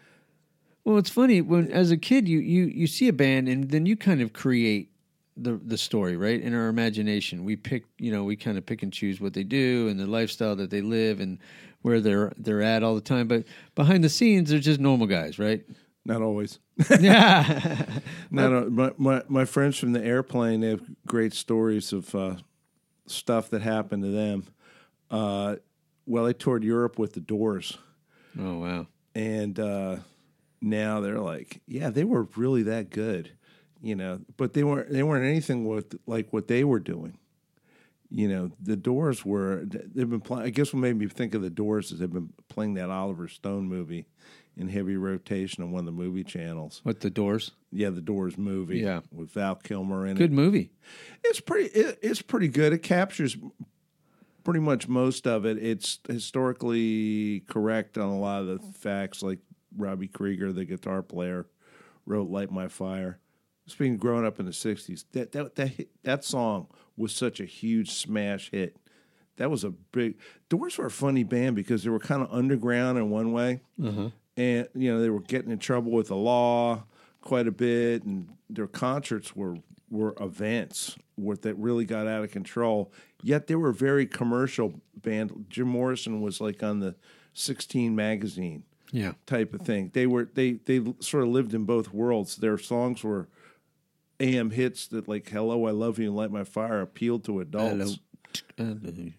Well, it's funny when as a kid you, you, you see a band and then you kind of create the the story, right? In our imagination, we pick you know we kind of pick and choose what they do and the lifestyle that they live and where they're they're at all the time. But behind the scenes, they're just normal guys, right? Not always. Yeah. No, no. My, my my friends from the airplane, they have great stories of uh, stuff that happened to them. Uh, well, they toured Europe with the Doors, Oh wow. and uh, now they're like, yeah, they were really that good, you know. But they weren't they weren't anything with like what they were doing. You know, the Doors were they've been playing. I guess what made me think of the Doors is they've been playing that Oliver Stone movie in heavy rotation on one of the movie channels. What, the Doors? Yeah, the Doors movie. Yeah. With Val Kilmer in Good it. movie. It's pretty. It, it's pretty good. It captures pretty much most of it. It's historically correct on a lot of the facts. Like Robbie Krieger, the guitar player, wrote "Light My Fire." It's been growing up in the sixties. That that that hit, that song was such a huge smash hit. That was a big. Doors were a funny band because they were kind of underground in one way, Uh-huh. and you know they were getting in trouble with the law quite a bit, and their concerts were were events where that really got out of control. Yet they were a very commercial band. Jim Morrison was like on the sixteen magazine. Yeah. type of thing. They were they they sort of lived in both worlds. Their songs were A M hits that like "Hello, I Love You" and "Light My Fire" appealed to adults. Hello.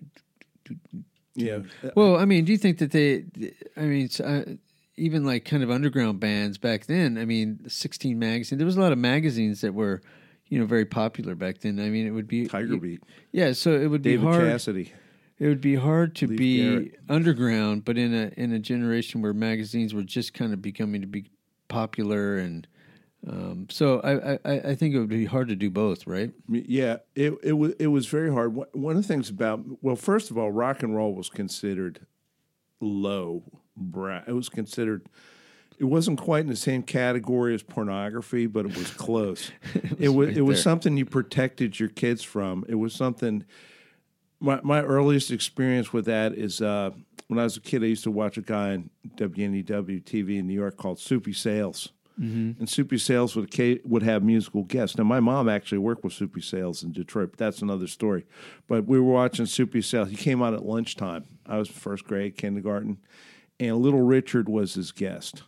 Yeah. Well, I mean, do you think that they? I mean, it's, uh, even like kind of underground bands back then. I mean, sixteen magazine. There was a lot of magazines that were, you know, very popular back then. I mean, it would be Tiger Beat. Yeah, so it would David be hard. Cassidy. It would be hard to Leif be Garrett. underground, but in a in a generation where magazines were just kind of becoming to be popular, and um, so I, I I think it would be hard to do both, right? Yeah, it it was it was very hard. One one of the things about well, first of all, rock and roll was considered low brow. It was considered. It wasn't quite in the same category as pornography, but it was close. it was it was, right it was there. something you protected your kids from. It was something. My my earliest experience with that is uh, when I was a kid. I used to watch a guy on W N E W T V in New York called Soupy Sales. Mm-hmm. And Soupy Sales would ca- would have musical guests. Now, my mom actually worked with Soupy Sales in Detroit, but that's another story. But we were watching Soupy Sales. He came out at lunchtime. I was first grade, kindergarten, and Little Richard was his guest.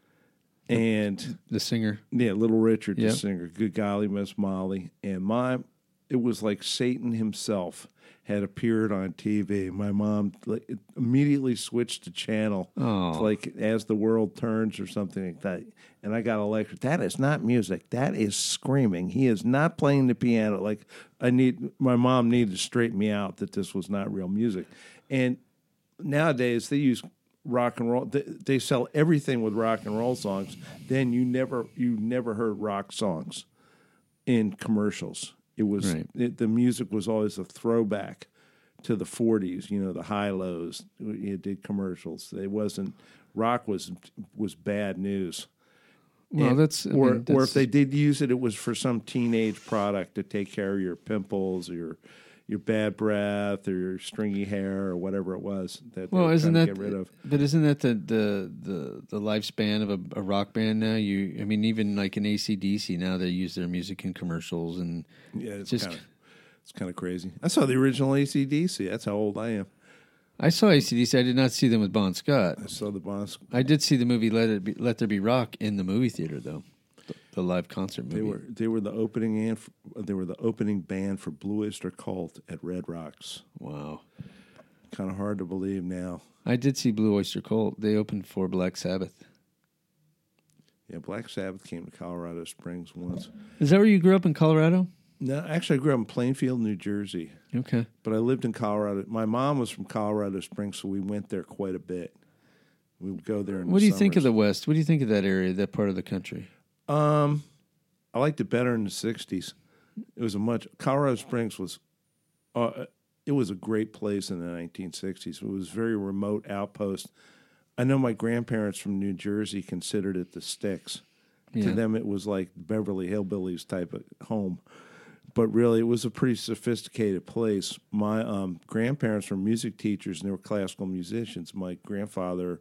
And The singer. yeah, Little Richard, Yep. the singer, Good Golly Miss Molly, and my, it was like Satan himself had appeared on T V. My mom like, immediately switched the channel, Oh. to like As the World Turns or something like that. And I got a lecture. That is not music. That is screaming. He is not playing the piano. Like I need, my mom needed to straighten me out that this was not real music. And nowadays they use rock and roll. They, they sell everything with rock and roll songs. Then you never, you never heard rock songs in commercials. It was Right. it, the music was always a throwback to the forties. You know, the high lows. You did commercials. It wasn't rock was was bad news. Well, And- that's I or mean, or that's- if they did use it, it was for some teenage product to take care of your pimples or your your bad breath or your stringy hair or whatever it was that they Well, were isn't trying that to get rid of. But isn't that the the the, the lifespan of a, a rock band now? You, I mean, even like in A C D C now, they use their music in commercials, and Yeah, it's just- kind of it's kind of crazy. I saw the original A C D C. That's how old I am. I saw A C D C. I did not see them with Bon Scott. I saw the boss. I did see the movie Let It Be, Let There Be Rock in the movie theater, though, the, the live concert movie. They were they were the opening and they were the opening band for Blue Oyster Cult at Red Rocks. Wow. Kind of hard to believe now. I did see Blue Oyster Cult. They opened for Black Sabbath. Yeah, Black Sabbath came to Colorado Springs once. Is that where you grew up in Colorado? No, actually, I grew up in Plainfield, New Jersey, Okay. but I lived in Colorado. My mom was from Colorado Springs, so we went there quite a bit. We would go there. In What the do you think of summers. the West? What do you think of that area, that part of the country? Um, I liked it better in the sixties. It was a much Colorado Springs was, uh, it was a great place in the nineteen sixties. It was a very remote outpost. I know my grandparents from New Jersey considered it the sticks. Yeah. To them, it was like Beverly Hillbillies type of home. But really, it was a pretty sophisticated place. My um, grandparents were music teachers, and they were classical musicians. My grandfather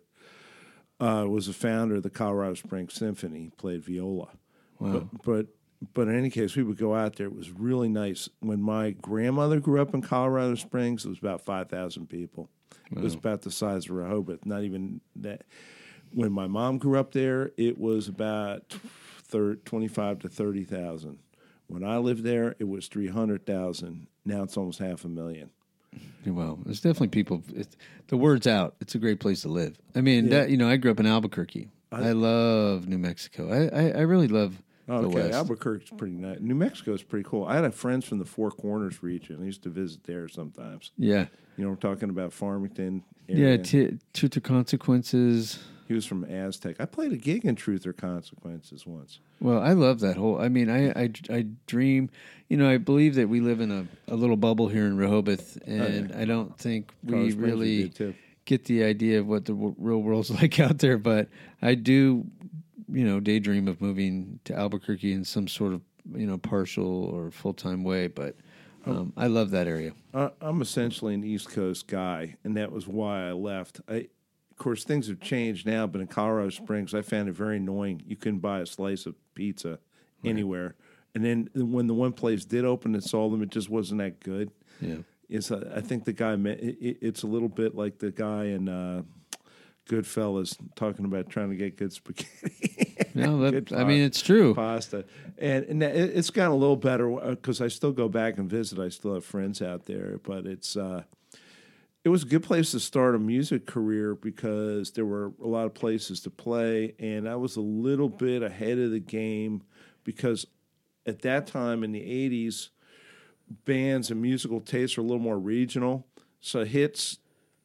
uh, was a founder of the Colorado Springs Symphony. He played viola. Wow. But, but but in any case, we would go out there. It was really nice. When my grandmother grew up in Colorado Springs, it was about five thousand people. It was about the size of Rehoboth. Not even that. When my mom grew up there, it was about twenty-five to thirty thousand. When I lived there, it was three hundred thousand. Now it's almost half a million. Well, there's definitely people. It's, the word's out. It's a great place to live. I mean, Yeah. that you know, I grew up in Albuquerque. I, love New Mexico. I, I, I really love the Okay, West. Albuquerque's pretty nice. New Mexico's pretty cool. I had a friends from the Four Corners region. I used to visit there sometimes. Yeah, You know, we're talking about Farmington yeah. area. T- Truth or Consequences. He was from Aztec. I played a gig in Truth or Consequences once. Well, I love that whole. I mean, I, I, I dream. You know, I believe that we live in a, a little bubble here in Rehoboth, and yeah. I don't think Colorado we Springs really did too. get the idea of what the w- real world's like out there. But I do, you know, daydream of moving to Albuquerque in some sort of, you know, partial or full time way. But um, I love that area. Uh, I'm essentially an East Coast guy, and that was why I left. I, of course, things have changed now, but in Colorado Springs, I found it very annoying. You couldn't buy a slice of pizza anywhere. And then when the one place did open and sold them, it just wasn't that good. Yeah. It's, uh, I think the guy, it, it, it's a little bit like the guy in uh, Goodfellas, talking about trying to get good spaghetti. No, that, Good I mean, pa- it's true. pasta, and, and it, it's gotten a little better because I still go back and visit. I still have friends out there, but it's uh, it was a good place to start a music career because there were a lot of places to play, and I was a little bit ahead of the game because at that time in the eighties, bands and musical tastes were a little more regional, so hits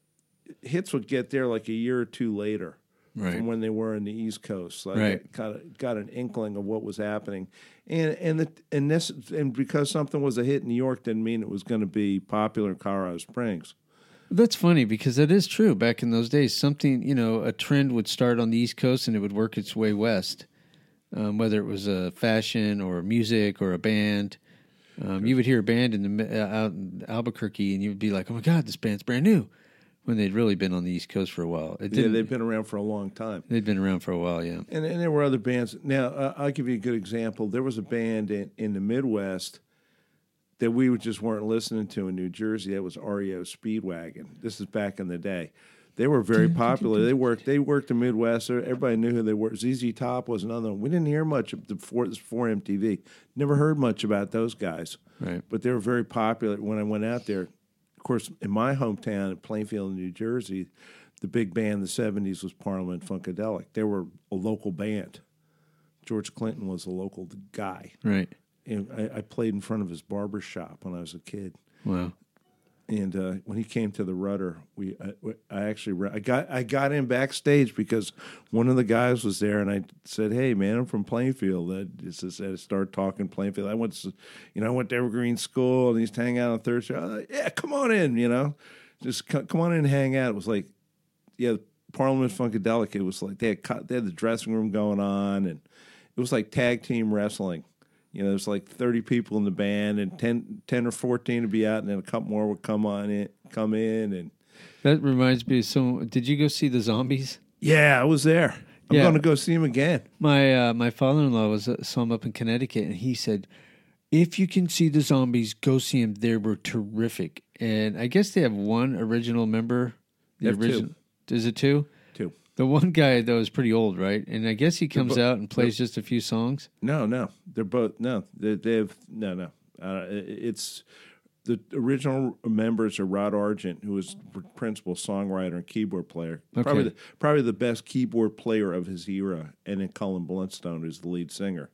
hits would get there like a year or two later Right. from when they were in the East Coast. So I Right. got, got got an inkling of what was happening, and and the, and this and because something was a hit in New York didn't mean it was going to be popular in Colorado Springs. That's funny because that is true. Back in those days, something, you know, a trend would start on the East Coast and it would work its way west, um, whether it was a fashion or music or a band. Um, you would hear a band in the uh, out in Albuquerque and you would be like, oh, my God, this band's brand new, when they'd really been on the East Coast for a while. It Yeah, didn't, they've been around for a long time. they'd been around for a while, yeah. And, and there were other bands. Now, uh, I'll give you a good example. There was a band in, in the Midwest that we just weren't listening to in New Jersey. That was R E O Speedwagon. This is back in the day. They were very popular. They worked They worked the Midwest. Everybody knew who they were. Z Z Top was another one. We didn't hear much of the before, before M T V. Never heard much about those guys. Right. But they were very popular when I went out there. Of course, in my hometown, in Plainfield, New Jersey, the big band in the seventies was Parliament Funkadelic. They were a local band. George Clinton was a local guy. Right. And I, I played in front of his barber shop when I was a kid. Wow. And uh, when he came to the Rudder, we I, I actually I got I got in backstage because one of the guys was there, and I said, "Hey, man, I'm from Plainfield." I just I started talking Plainfield. I went, to, you know, I went to Evergreen School, and he's hanging out on third Street. I was like, "Yeah, come on in," you know, just come, come on in and hang out. It was like, yeah, Parliament Funkadelic. It was like they had they had the dressing room going on, and it was like tag team wrestling. You know, there's like thirty people in the band, and ten, ten or fourteen would be out, and then a couple more would come on in, come in, and That reminds me of some. Did you go see the Zombies? yeah, I was there. I'm Yeah. going to go see him again. My uh, my father in law was uh, saw him up in Connecticut, and he said, "If you can see the Zombies, go see them. They were terrific." And I guess they have one original member. The They have two. original is it two? Too. The one guy though is pretty old, right? And I guess he comes bo- out and plays just a few songs. No, no, they're both no. They, they have no, no. Uh, it's the original members are Rod Argent, who was principal songwriter and keyboard player, Okay. probably the, probably the best keyboard player of his era, and then Cullen Blunstone, who's the lead singer.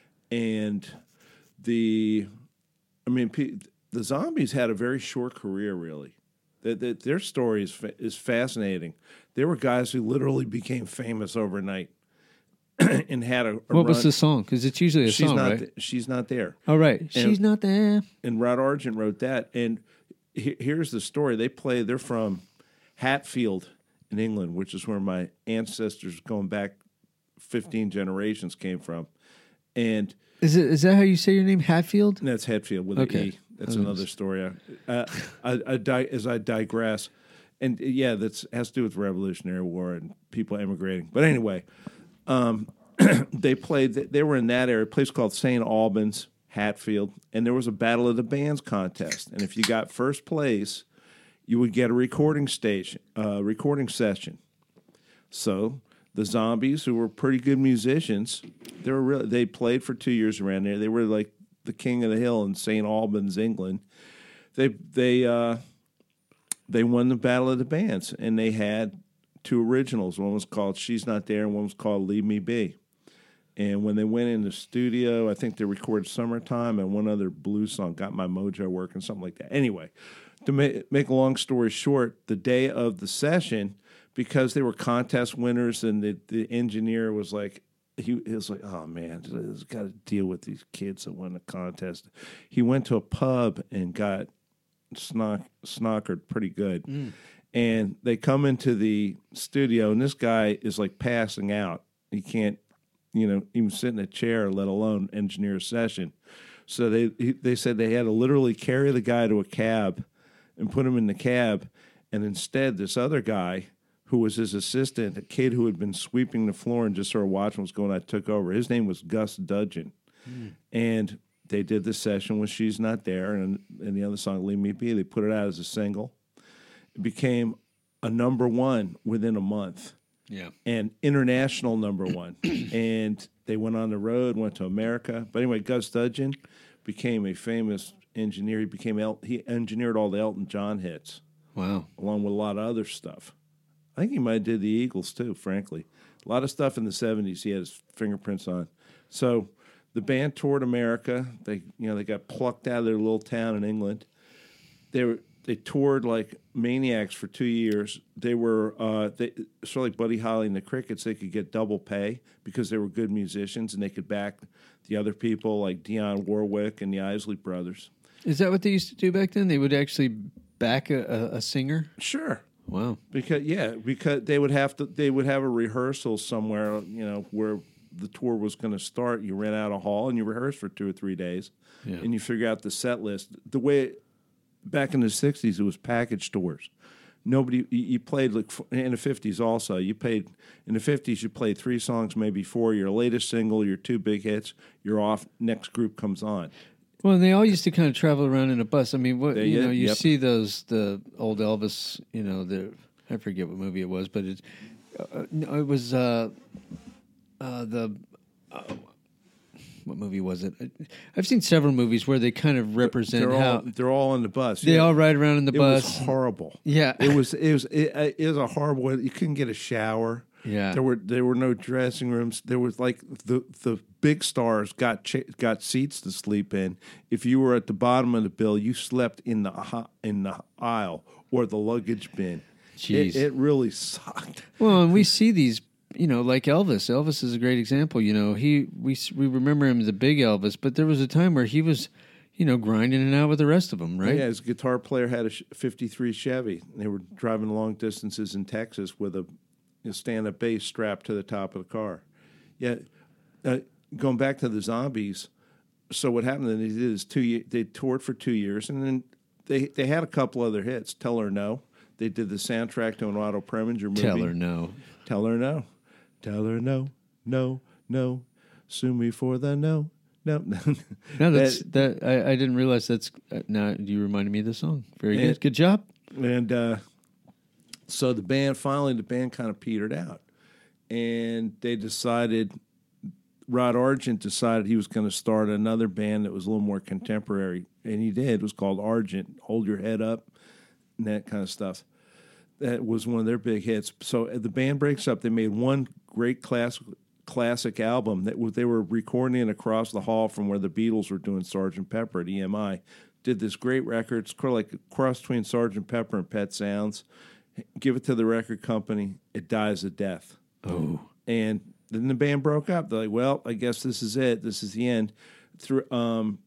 And the, I mean, pe- the Zombies had a very short career, really. That that their story is fa- is fascinating. There were guys who literally became famous overnight and had a, a What was run. the song? Because it's usually a She's song, not. right? th- she's not there. Oh, right. She's not there. And Rod Argent wrote that. And he- here's the story. They play. They're from Hatfield in England, which is where my ancestors, going back fifteen generations, came from. And Is it? Is that how you say your name, Hatfield? that's Hatfield with Okay. an E. That's I was- another story. I, uh, I, I di- as I digress, and yeah, that has to do with the Revolutionary War and people emigrating. But anyway, um, they played. They were in that area, a place called Saint Albans, Hatfield, and there was a Battle of the Bands contest. And if you got first place, you would get a recording station, uh, recording session. So the Zombies, who were pretty good musicians, they were really, they played for two years around there. They were like the king of the hill in Saint Albans, England. They they uh, they won the Battle of the Bands, and they had two originals. One was called "She's Not There," and one was called "Leave Me Be." And when they went in the studio, I think they recorded "Summertime" and one other blues song, "Got My Mojo Working," something like that. Anyway, to make, make a long story short, the day of the session, because they were contest winners, and the, the engineer was like, he, he was like, oh man, he's got to deal with these kids that won the contest. He went to a pub and got snock, snockered pretty good. Mm. And they come into the studio, and this guy is like passing out. He can't, you know, even sit in a chair, let alone engineer a session. So they he, they said they had to literally carry the guy to a cab and put him in the cab. And instead, this other guy, who was his assistant, a kid who had been sweeping the floor and just sort of watching what's going on, took over. His name was Gus Dudgeon. Mm. And they did the session when She's Not There, and, and the other song, Leave Me Be. They put it out as a single. It became a number one within a month. Yeah. And international number one. And they went on the road, went to America. But anyway, Gus Dudgeon became a famous engineer. He became El- he engineered all the Elton John hits. Wow. Along with a lot of other stuff. I think he might have did the Eagles too, frankly. A lot of stuff in the seventies he had his fingerprints on. So the band toured America. They you know, they got plucked out of their little town in England. They were They toured like maniacs for two years. They were uh, they, sort of like Buddy Holly and the Crickets. They could get double pay because they were good musicians and they could back the other people like Dionne Warwick and the Isley Brothers. Is that what they used to do back then? They would actually back a, a, a singer? Sure. Wow. Because yeah, because they would have to. They would have a rehearsal somewhere. You know where the tour was going to start. You rent out a hall and you rehearse for two or three days, Yeah. and you figure out the set list. The way back in the sixties, it was package tours. Nobody, you you played like in the fifties also. You played in the fifties. You played three songs, maybe four. Your latest single, your two big hits. You're off. Next group comes on. Well, and they all used to kind of travel around in a bus. I mean, what They- you know, you yep. see those the old Elvis. You know, the I forget what movie it was, but it uh, no, it was uh, uh, the. Uh, what movie was it? I've seen several movies where they kind of represent They're how all they're all on the bus. they Yeah. all ride around in the It bus. was horrible. Yeah. It was it was it, it was a horrible. You couldn't get a shower. Yeah. There were there were no dressing rooms. There was like the the big stars got ch- got seats to sleep in. If you were at the bottom of the bill, you slept in the ho- in the aisle or the luggage bin. Jeez. It, it really sucked. Well, and we see these, you know, like Elvis. Elvis is a great example. You know, he we we remember him as the big Elvis, but there was a time where he was, you know, grinding it out with the rest of them, right? Yeah, his guitar player had a fifty-three Chevy. They were driving long distances in Texas with a, a stand-up bass strapped to the top of the car. Yeah, uh, going back to the Zombies. So what happened? Then they did is two. Ye- they toured for two years, and then they they had a couple other hits. Tell Her No. They did the soundtrack to an Otto Preminger movie. Tell her no. Tell her no. Tell her no. No. No. Sue me for the no. No. No, that's that. I, I didn't realize that's uh, now. You reminded me of the song. Very And- good. Good job. And uh, so the band, finally, the band kind of petered out. And they decided, Rod Argent decided he was going to start another band that was a little more contemporary. And he did. It was called Argent, Hold Your Head Up, and that kind of stuff. That was one of their big hits. So the band breaks up. They made one great classic classic album that w- they were recording it across the hall from where the Beatles were doing Sergeant Pepper at E M I. Did this great record. It's kind of like a cross between Sergeant Pepper and Pet Sounds. Give it to the record company. It dies a death. Oh, And then the band broke up. They're like, well, I guess this is it. This is the end. Through um,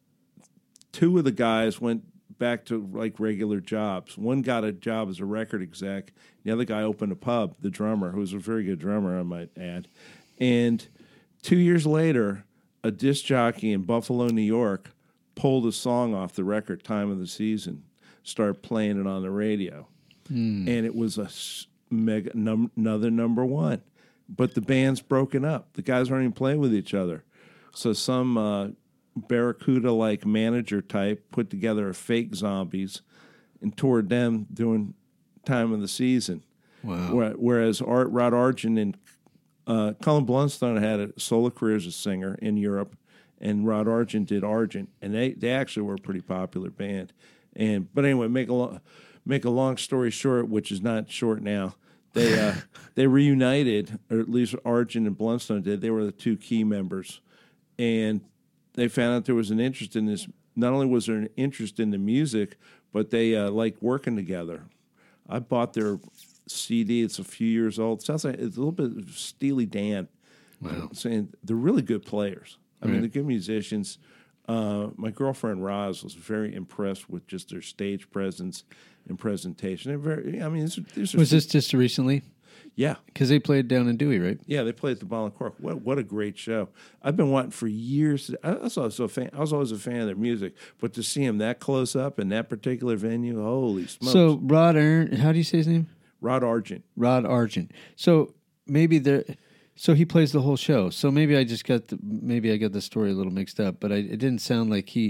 two of the guys went back to like regular jobs. One got a job as a record exec. The other guy opened a pub, the drummer, who was a very good drummer, I might add. And two years later, a disc jockey in Buffalo, New York, pulled a song off the record, Time of the Season, started playing it on the radio. And it was a s- mega num- another number one. But the band's broken up. The guys aren't even playing with each other. So some uh, Barracuda-like manager type put together a fake Zombies and toured them doing Time of the Season. wow. Where- Whereas Art, Rod Argent and uh, Cullen Blunstone had a solo career as a singer in Europe, and Rod Argent did Argent, and they, they actually were a pretty popular band. And but anyway, make a long make a long story short, which is not short now. They uh, they reunited, or at least Argent and Blunstone did. They were the two key members, and they found out there was an interest in this. Not only was there an interest in the music, but they uh, liked working together. I bought their C D. It's a few years old. It sounds like it's a little bit of Steely Dan. Wow. Saying they're really good players. I mean, Right. they're good musicians. Uh, my girlfriend Roz was very impressed with just their stage presence and presentation. They're very. I mean, these are, these are Was this just recently? yeah. Because they played down in Dewey, right? Yeah, they played at the Ball and Cork. What what a great show! I've been wanting for years. I was always a fan. I was always a fan of their music, but to see him that close up in that particular venue, holy smokes! So Rod Aaron, how do you say his name? Rod Argent. Rod Argent. So maybe there. So he plays the whole show. So maybe I just got the maybe I got the story a little mixed up, but I, it didn't sound like he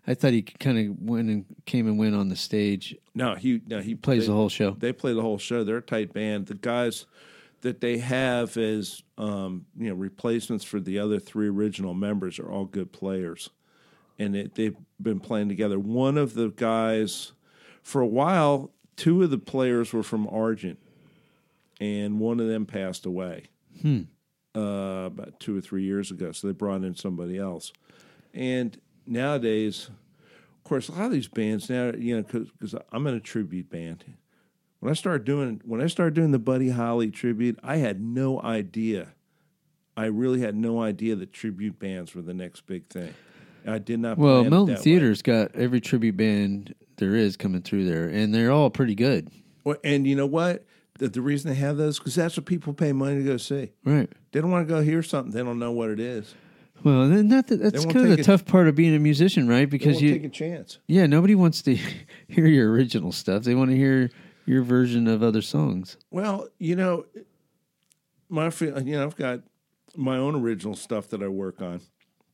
I thought he kind of went and came and went on the stage. No, he no he Plays they, the whole show. They play the whole show. They're a tight band. The guys that they have as um, you know replacements for the other three original members are all good players, and it, they've been playing together. One of the guys, for a while, two of the players were from Argent, and one of them passed away Hmm. uh, about two or three years ago. So they brought in somebody else, and nowadays, of course, a lot of these bands now, you know, because I'm in a tribute band. When I started doing when I started doing the Buddy Holly tribute, I had no idea. I really had no idea that tribute bands were the next big thing. I did not. Well, plan it Milton that Theater's way. got every tribute band there is coming through there, and they're all pretty good. Well, and you know what? The, the reason they have those because that's what people pay money to go see. Right. They don't want to go hear something they don't know what it is. Well, then that, that's won't kind of the take a- tough part of being a musician, right? They Because won't you, take a chance. yeah, nobody wants to hear your original stuff. They want to hear your version of other songs. Well, you know, my feel- you know, I've got my own original stuff that I work on,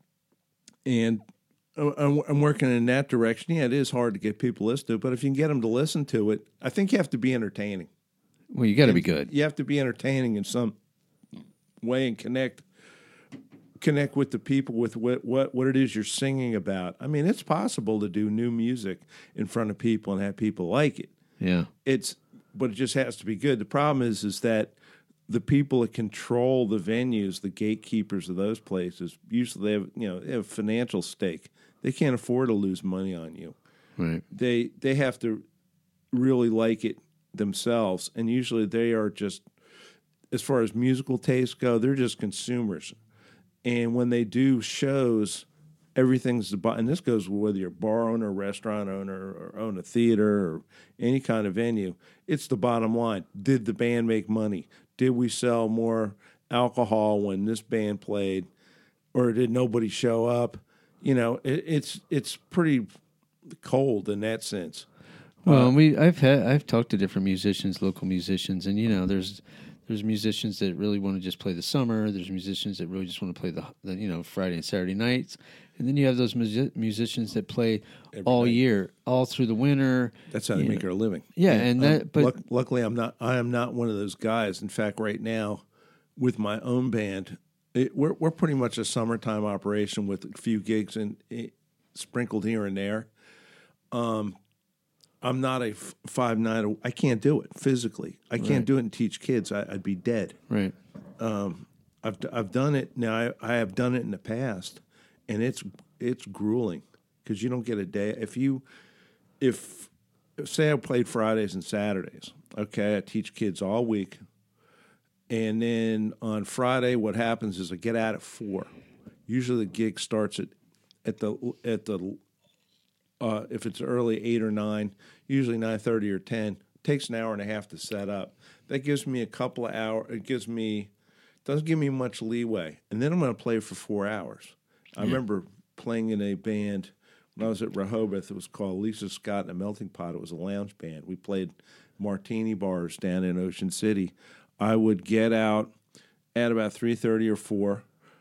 and I'm, I'm working in that direction. Yeah, it is hard to get people to listen to it, but if you can get them to listen to it, I think you have to be entertaining. Well, you got to be good. You have to be entertaining in some way and connect connect with the people with what, what what it is you're singing about. I mean, it's possible to do new music in front of people and have people like it. Yeah. It's but it just has to be good. The problem is is that the people that control the venues, the gatekeepers of those places, usually they have you know they have financial stake. They can't afford to lose money on you. Right. They they have to really like it themselves, and usually they are just, as far as musical tastes go, they're just consumers. And when they do shows, everything's the and this goes whether you're a bar owner, restaurant owner, or own a theater or any kind of venue. It's the bottom line. Did the band make money? Did we sell more alcohol when this band played, or did nobody show up? You know, it, it's it's pretty cold in that sense. Well, we I've had I've talked to different musicians, local musicians, and you know, there's there's musicians that really want to just play the summer. There's musicians that really just want to play the, the you know Friday and Saturday nights, and then you have those music, musicians that play Every all night. year, all through the winter. That's how they you make know. their living. Yeah, and that- um, but- luck, luckily, I'm not. I am not one of those guys. In fact, right now, with my own band, it, we're we're pretty much a summertime operation with a few gigs and eh, sprinkled here and there. Um, I'm not a f- five nine. I can't do it physically. I can't Right. do it and teach kids. I, I'd be dead. Right. I've I've done it now. I, I have done it in the past, and it's it's grueling because you don't get a day. If you if say I played Fridays and Saturdays, okay, I teach kids all week, and then on Friday, what happens is I get out at four. Usually, the gig starts at at the at the uh, if it's early eight or nine, usually nine thirty or ten. Takes an hour and a half to set up. That gives me a couple of hours. It gives me doesn't give me much leeway, and then I'm going to play for four hours. I remember playing in a band when I was at Rehoboth. It was called Lisa Scott and the Melting Pot. It was a lounge band. We played martini bars down in Ocean City. I would get out at about three thirty or four,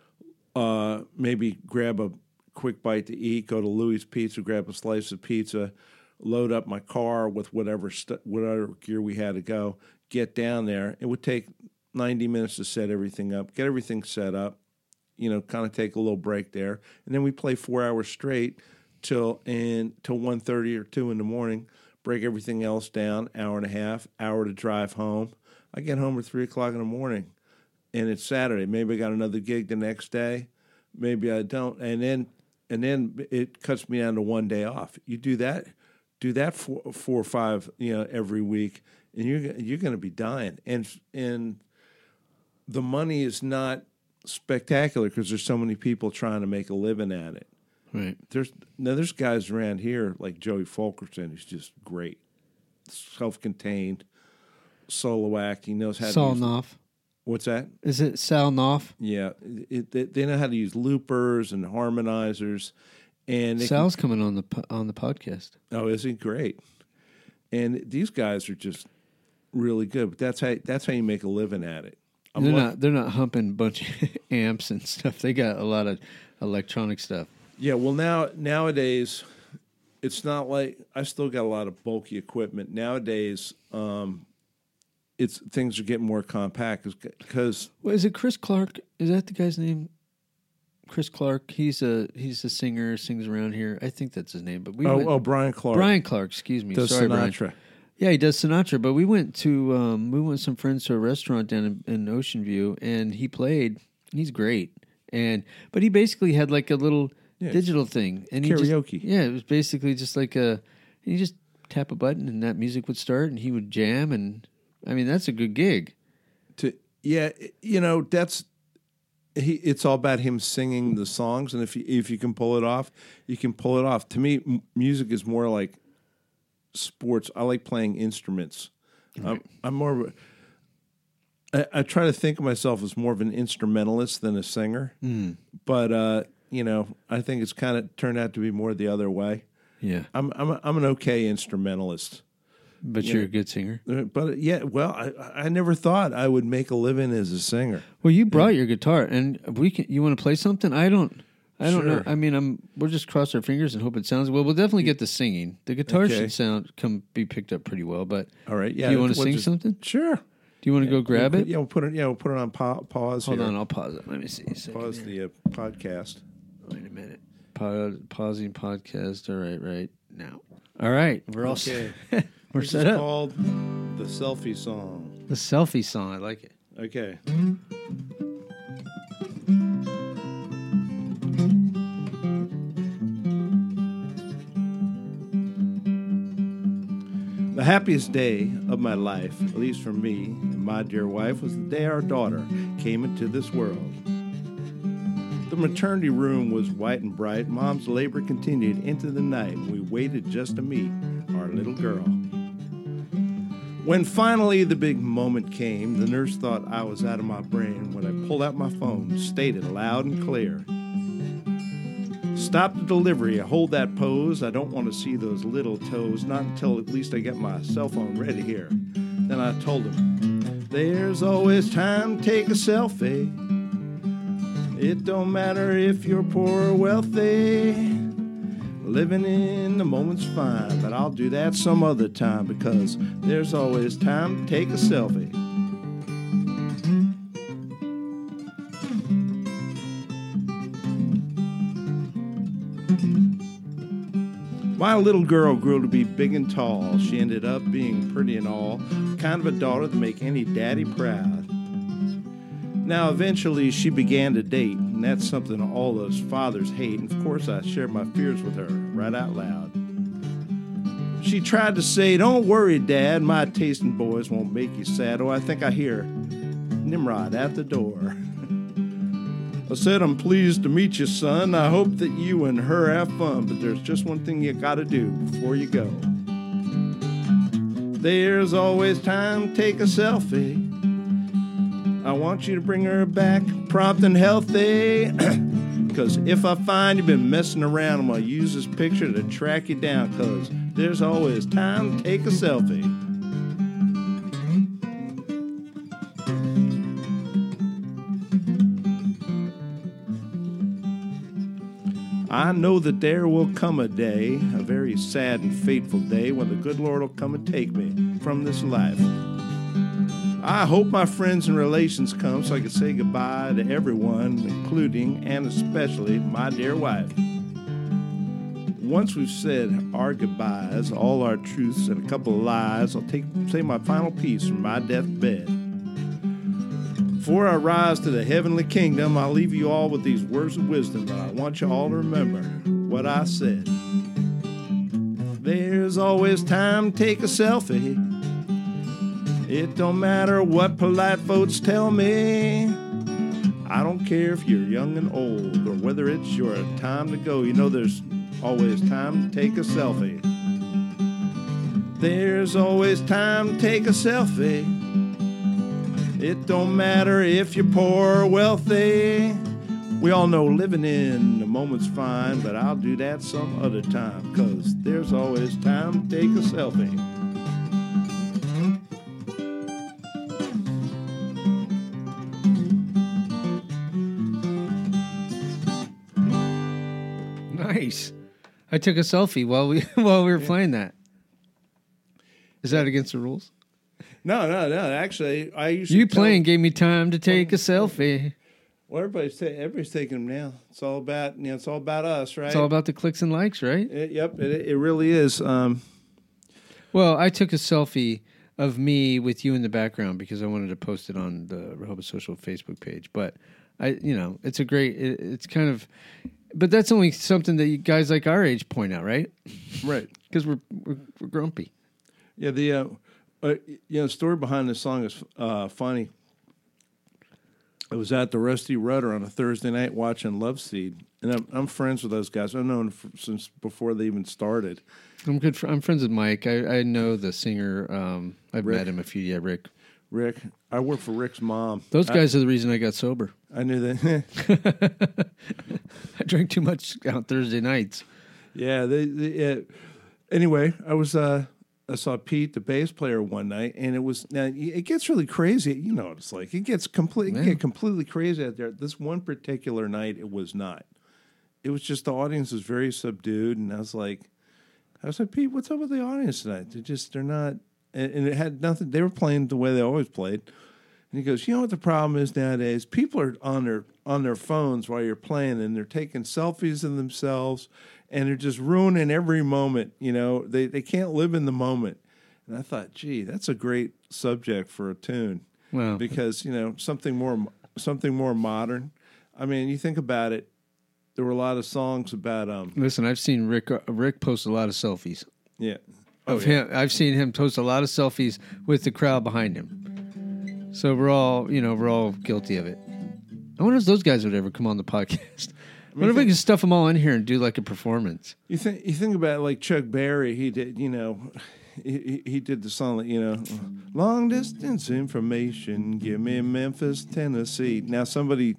uh, maybe grab a quick bite to eat, go to Louis Pizza, grab a slice of pizza, load up my car with whatever st- whatever gear we had to go, get down there. It would take ninety minutes to set everything up, get everything set up, you know, kind of take a little break there, and then we play four hours straight till and till one thirty or two in the morning. Break everything else down, hour and a half, hour to drive home. I get home at three o'clock in the morning, and it's Saturday. Maybe I got another gig the next day, maybe I don't, and then and then it cuts me down to one day off. You do that. Do that four, four or five, you know, every week, and you're you're going to be dying. And and the money is not spectacular because there's so many people trying to make a living at it. Right. There's now there's guys around here like Joey Fulkerson who's just great, self-contained, solo act. He knows how Sal to use. Knopf. What's that? Is it Sal Knopf? Yeah, it, they, they know how to use loopers and harmonizers, and they can- Sal's coming on the po- on the podcast. Oh, is he great? And these guys are just really good. But that's how that's how you make a living at it. I'm They're luck- not they're not humping a bunch of amps and stuff. They got a lot of electronic stuff. Yeah. Well, now nowadays, it's not like I still got a lot of bulky equipment nowadays. Um, it's things are getting more compact because Well, is it Chris Clark? Is that the guy's name? Chris Clark. He's a he's a singer, sings around here. I think that's his name. But we oh, went, oh Brian Clark. Brian Clark. Excuse me. Does Sorry, Sinatra. Brian. Yeah, he does Sinatra. But we went to um, we went with some friends to a restaurant down in, in Ocean View, and he played. He's great. And but he basically had like a little Yeah. digital thing, and he Karaoke. Just, yeah, it was basically just like a. You just tap a button, and that music would start, and he would jam, and I mean that's a good gig. To yeah, you know that's he. It's all about him singing the songs, and if you, if you can pull it off, you can pull it off. To me, m- music is more like sports. I like playing instruments. Right. I'm, I'm more. Of a, I, I try to think of myself as more of an instrumentalist than a singer, Mm. but uh, you know, I think it's kind of turned out to be more the other way. Yeah, I'm I'm a, I'm an okay instrumentalist. but Yeah. you're a good singer. Uh, But yeah, well, I, I never thought I would make a living as a singer. Well, you brought your guitar, and we can. You want to play something? I don't. I don't know. Sure. I mean, I'm. We'll just cross our fingers and hope it sounds well. We'll definitely get the singing. The guitar Okay. should sound come be picked up pretty well. But All right, yeah. do you want to we'll sing just- something? Sure. Do you want to go grab We'll it? put- Yeah, we'll put it. Yeah, we'll put it on pa- pause. Hold here. on, I'll pause it. Let me see. a second Pause here. the uh, podcast. Wait a minute. Pa- pausing podcast. All right, right now. All right, we're all Okay. set. We're This set is up. called the selfie song. The selfie song. I like it. Okay. The happiest day of my life, at least for me and my dear wife, was the day our daughter came into this world. The maternity room was white and bright. Mom's labor continued into the night, and we waited just to meet our little girl. When finally the big moment came, the nurse thought I was out of my brain when I pulled out my phone, stated loud and clear. Stop the delivery, hold that pose. I don't want to see those little toes, not until at least I get my cell phone ready here. Then I told him, there's always time to take a selfie. It don't matter if you're poor or wealthy. Living in the moment's fine, but I'll do that some other time because there's always time to take a selfie. My little girl grew to be big and tall. She ended up being pretty and all, kind of a daughter to make any daddy proud. Now, eventually, she began to date, and that's something all those fathers hate. And of course, I shared my fears with her right out loud. She tried to say, don't worry, Dad, my tasting boys won't make you sad. Oh, I think I hear Nimrod at the door. I said, I'm pleased to meet you, son. I hope that you and her have fun, but there's just one thing you gotta do before you go. There's always time to take a selfie. I want you to bring her back prompt and healthy. Cause if I find you've been messing around, I'm gonna use this picture to track you down. Cause there's always time to take a selfie. I know that there will come a day, a very sad and fateful day, when the good Lord will come and take me from this life. I hope my friends and relations come so I can say goodbye to everyone, including and especially my dear wife. Once we've said our goodbyes, all our truths and a couple of lies, I'll take say my final piece from my deathbed. Before I rise to the heavenly kingdom, I'll leave you all with these words of wisdom, but I want you all to remember what I said. There's always time to take a selfie. It don't matter what polite folks tell me. I don't care if you're young and old or whether it's your time to go. You know there's always time to take a selfie. There's always time to take a selfie. It don't matter if you're poor or wealthy. We all know living in the moment's fine, but I'll do that some other time, cause there's always time to take a selfie. Nice. I took a selfie while we while we were yeah. playing that. Is that against the rules? No, no, no. Actually, I usually you playing gave me time to take a selfie. Well, everybody's ta- everybody's taking them now. It's all about you know. It's all about us, right? It's all about the clicks and likes, right? It, yep, it, it really is. Um, well, I took a selfie of me with you in the background because I wanted to post it on the Rehoboth Social Facebook page. But I, you know, it's a great. It, it's kind of, but that's only something that you guys like our age point out, right? Right. Because we're, we're we're grumpy. Yeah. The uh, uh, you know the story behind this song is uh, funny. I was at the Rusty Rudder on a Thursday night watching Love Seed, and I'm, I'm friends with those guys. I've known them since before they even started. I'm good. For, I'm friends with Mike. I, I know the singer. Um, I've Rick. met him a few. Yeah, Rick. Rick. I work for Rick's mom. Those guys I, are the reason I got sober. I knew that. I drank too much on Thursday nights. Yeah. They, they, uh, anyway, I was. Uh, I saw Pete, the bass player, one night, and it was now it gets really crazy. You know what it's like. It gets complete, it get completely crazy out there. This one particular night, it was not. It was just the audience was very subdued, and I was like, I was like, Pete, what's up with the audience tonight? They're just they're not, and, and it had nothing. They were playing the way they always played. And he goes, you know what the problem is nowadays? People are on their on their phones while you're playing, and they're taking selfies of themselves. And they're just ruining every moment, you know. They they can't live in the moment. And I thought, gee, that's a great subject for a tune. Wow. Because, you know, something more something more modern. I mean, you think about it, there were a lot of songs about um Listen, I've seen Rick uh, Rick post a lot of selfies. Yeah. Oh, of yeah. him. I've seen him post a lot of selfies with the crowd behind him. So we're all, you know, we're all guilty of it. I wonder if those guys would ever come on the podcast. I wonder if we can stuff them all in here and do like a performance. You think you think about it, like Chuck Berry, he did, you know, he he did the song like, you know, long distance information, give me Memphis, Tennessee. Now somebody,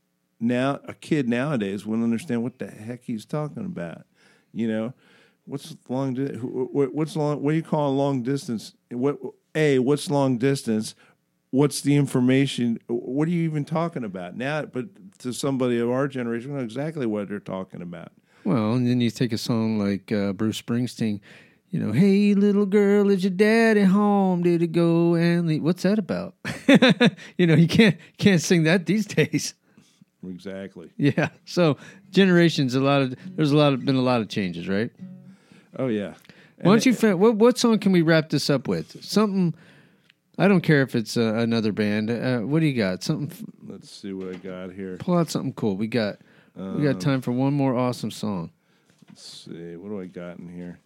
now a kid nowadays wouldn't understand what the heck he's talking about. You know, what's long? What's long? What do you call long distance? What a what's long distance? What's the information? What are you even talking about now? But to somebody of our generation, we know exactly what they're talking about. Well, and then you take a song like uh, Bruce Springsteen, you know, hey, little girl, is your daddy home? Did it go and leave? What's that about? You know, you can't can't sing that these days. Exactly. Yeah. So generations, a lot of there's a lot of been a lot of changes, right? Oh yeah. Why don't you? It, what what song can we wrap this up with? Something. I don't care if it's uh, another band. Uh, what do you got? Something. F- Let's see what I got here. Pull out something cool. We got. Um, we got time for one more awesome song. Let's see. What do I got in here?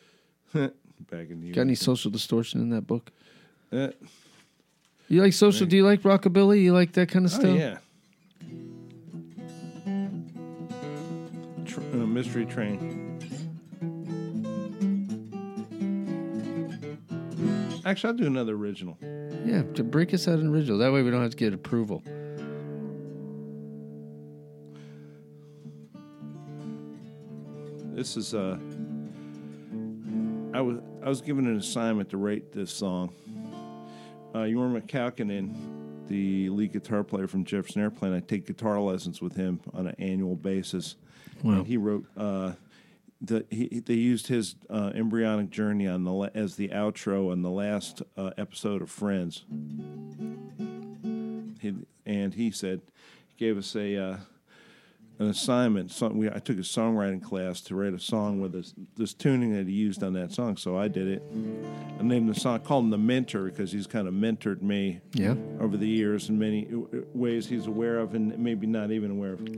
Back in the. Got any Social Distortion in that book? Uh, you like social? Do you like rockabilly? You like that kind of stuff? Oh yeah. Tr- uh, Mystery Train. Actually, I'll do another original. Yeah, to break us out an original. That way we don't have to get approval. This is uh I was I was given an assignment to rate this song. Uh Jorma Kaukonen, the lead guitar player from Jefferson Airplane, I take guitar lessons with him on an annual basis. Wow. And he wrote uh The, he, they used his uh, embryonic journey on the as the outro on the last uh, episode of Friends. He, and he said, he gave us a uh, an assignment. So we, I took a songwriting class to write a song with this, this tuning that he used on that song. So I did it. I named the song, I called him the mentor because he's kind of mentored me yeah. over the years in many ways he's aware of and maybe not even aware of.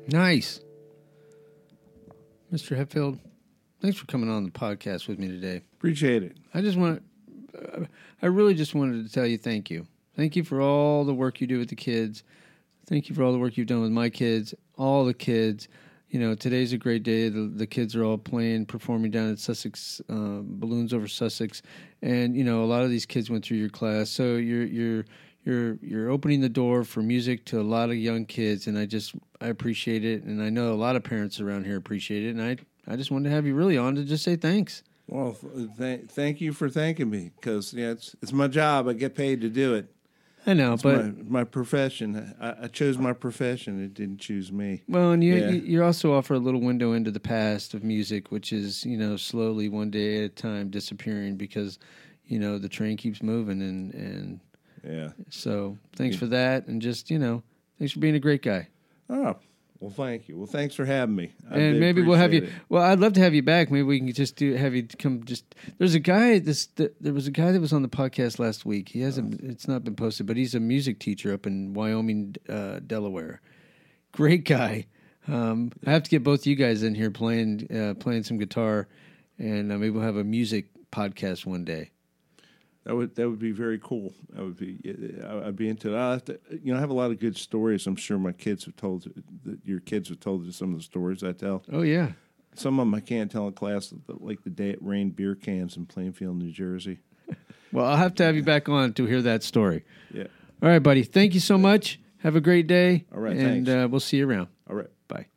Nice. Mister Hetfield, thanks for coming on the podcast with me today. Appreciate it. I just want to, I really just wanted to tell you thank you. Thank you for all the work you do with the kids. Thank you for all the work you've done with my kids, all the kids. You know, today's a great day. The, the kids are all playing, performing down at Sussex, uh, Balloons Over Sussex. And, you know, a lot of these kids went through your class. So you're, you're, You're you're opening the door for music to a lot of young kids, and I just I appreciate it, and I know a lot of parents around here appreciate it, and I I just wanted to have you really on to just say thanks. Well, th- thank you for thanking me, because yeah, it's it's my job. I get paid to do it. I know, it's but my, my profession. I, I chose my profession. It didn't choose me. Well, and you yeah. you also offer a little window into the past of music, which is, you know, slowly one day at a time disappearing because, you know, the train keeps moving, and and. Yeah. So thanks yeah. for that, and just, you know, thanks for being a great guy. Oh, well, thank you. Well, thanks for having me. I and maybe we'll have you. It. Well, I'd love to have you back. Maybe we can just do have you come. Just there's a guy. This there was a guy that was on the podcast last week. He hasn't. Oh. It's not been posted, but he's a music teacher up in Wyoming, uh, Delaware. Great guy. Um, I have to get both you guys in here playing uh, playing some guitar, and uh, maybe we'll have a music podcast one day. That would that would be very cool. I would be I'd be into that. I have to, you know, I have a lot of good stories. I'm sure my kids have told that your kids have told you some of the stories I tell. Oh yeah, some of them I can't tell in class, like the day it rained beer cans in Plainfield, New Jersey. Well, I'll have to have you back on to hear that story. Yeah. All right, buddy. Thank you so much. Have a great day. All right. And thanks. Uh, we'll see you around. All right. Bye.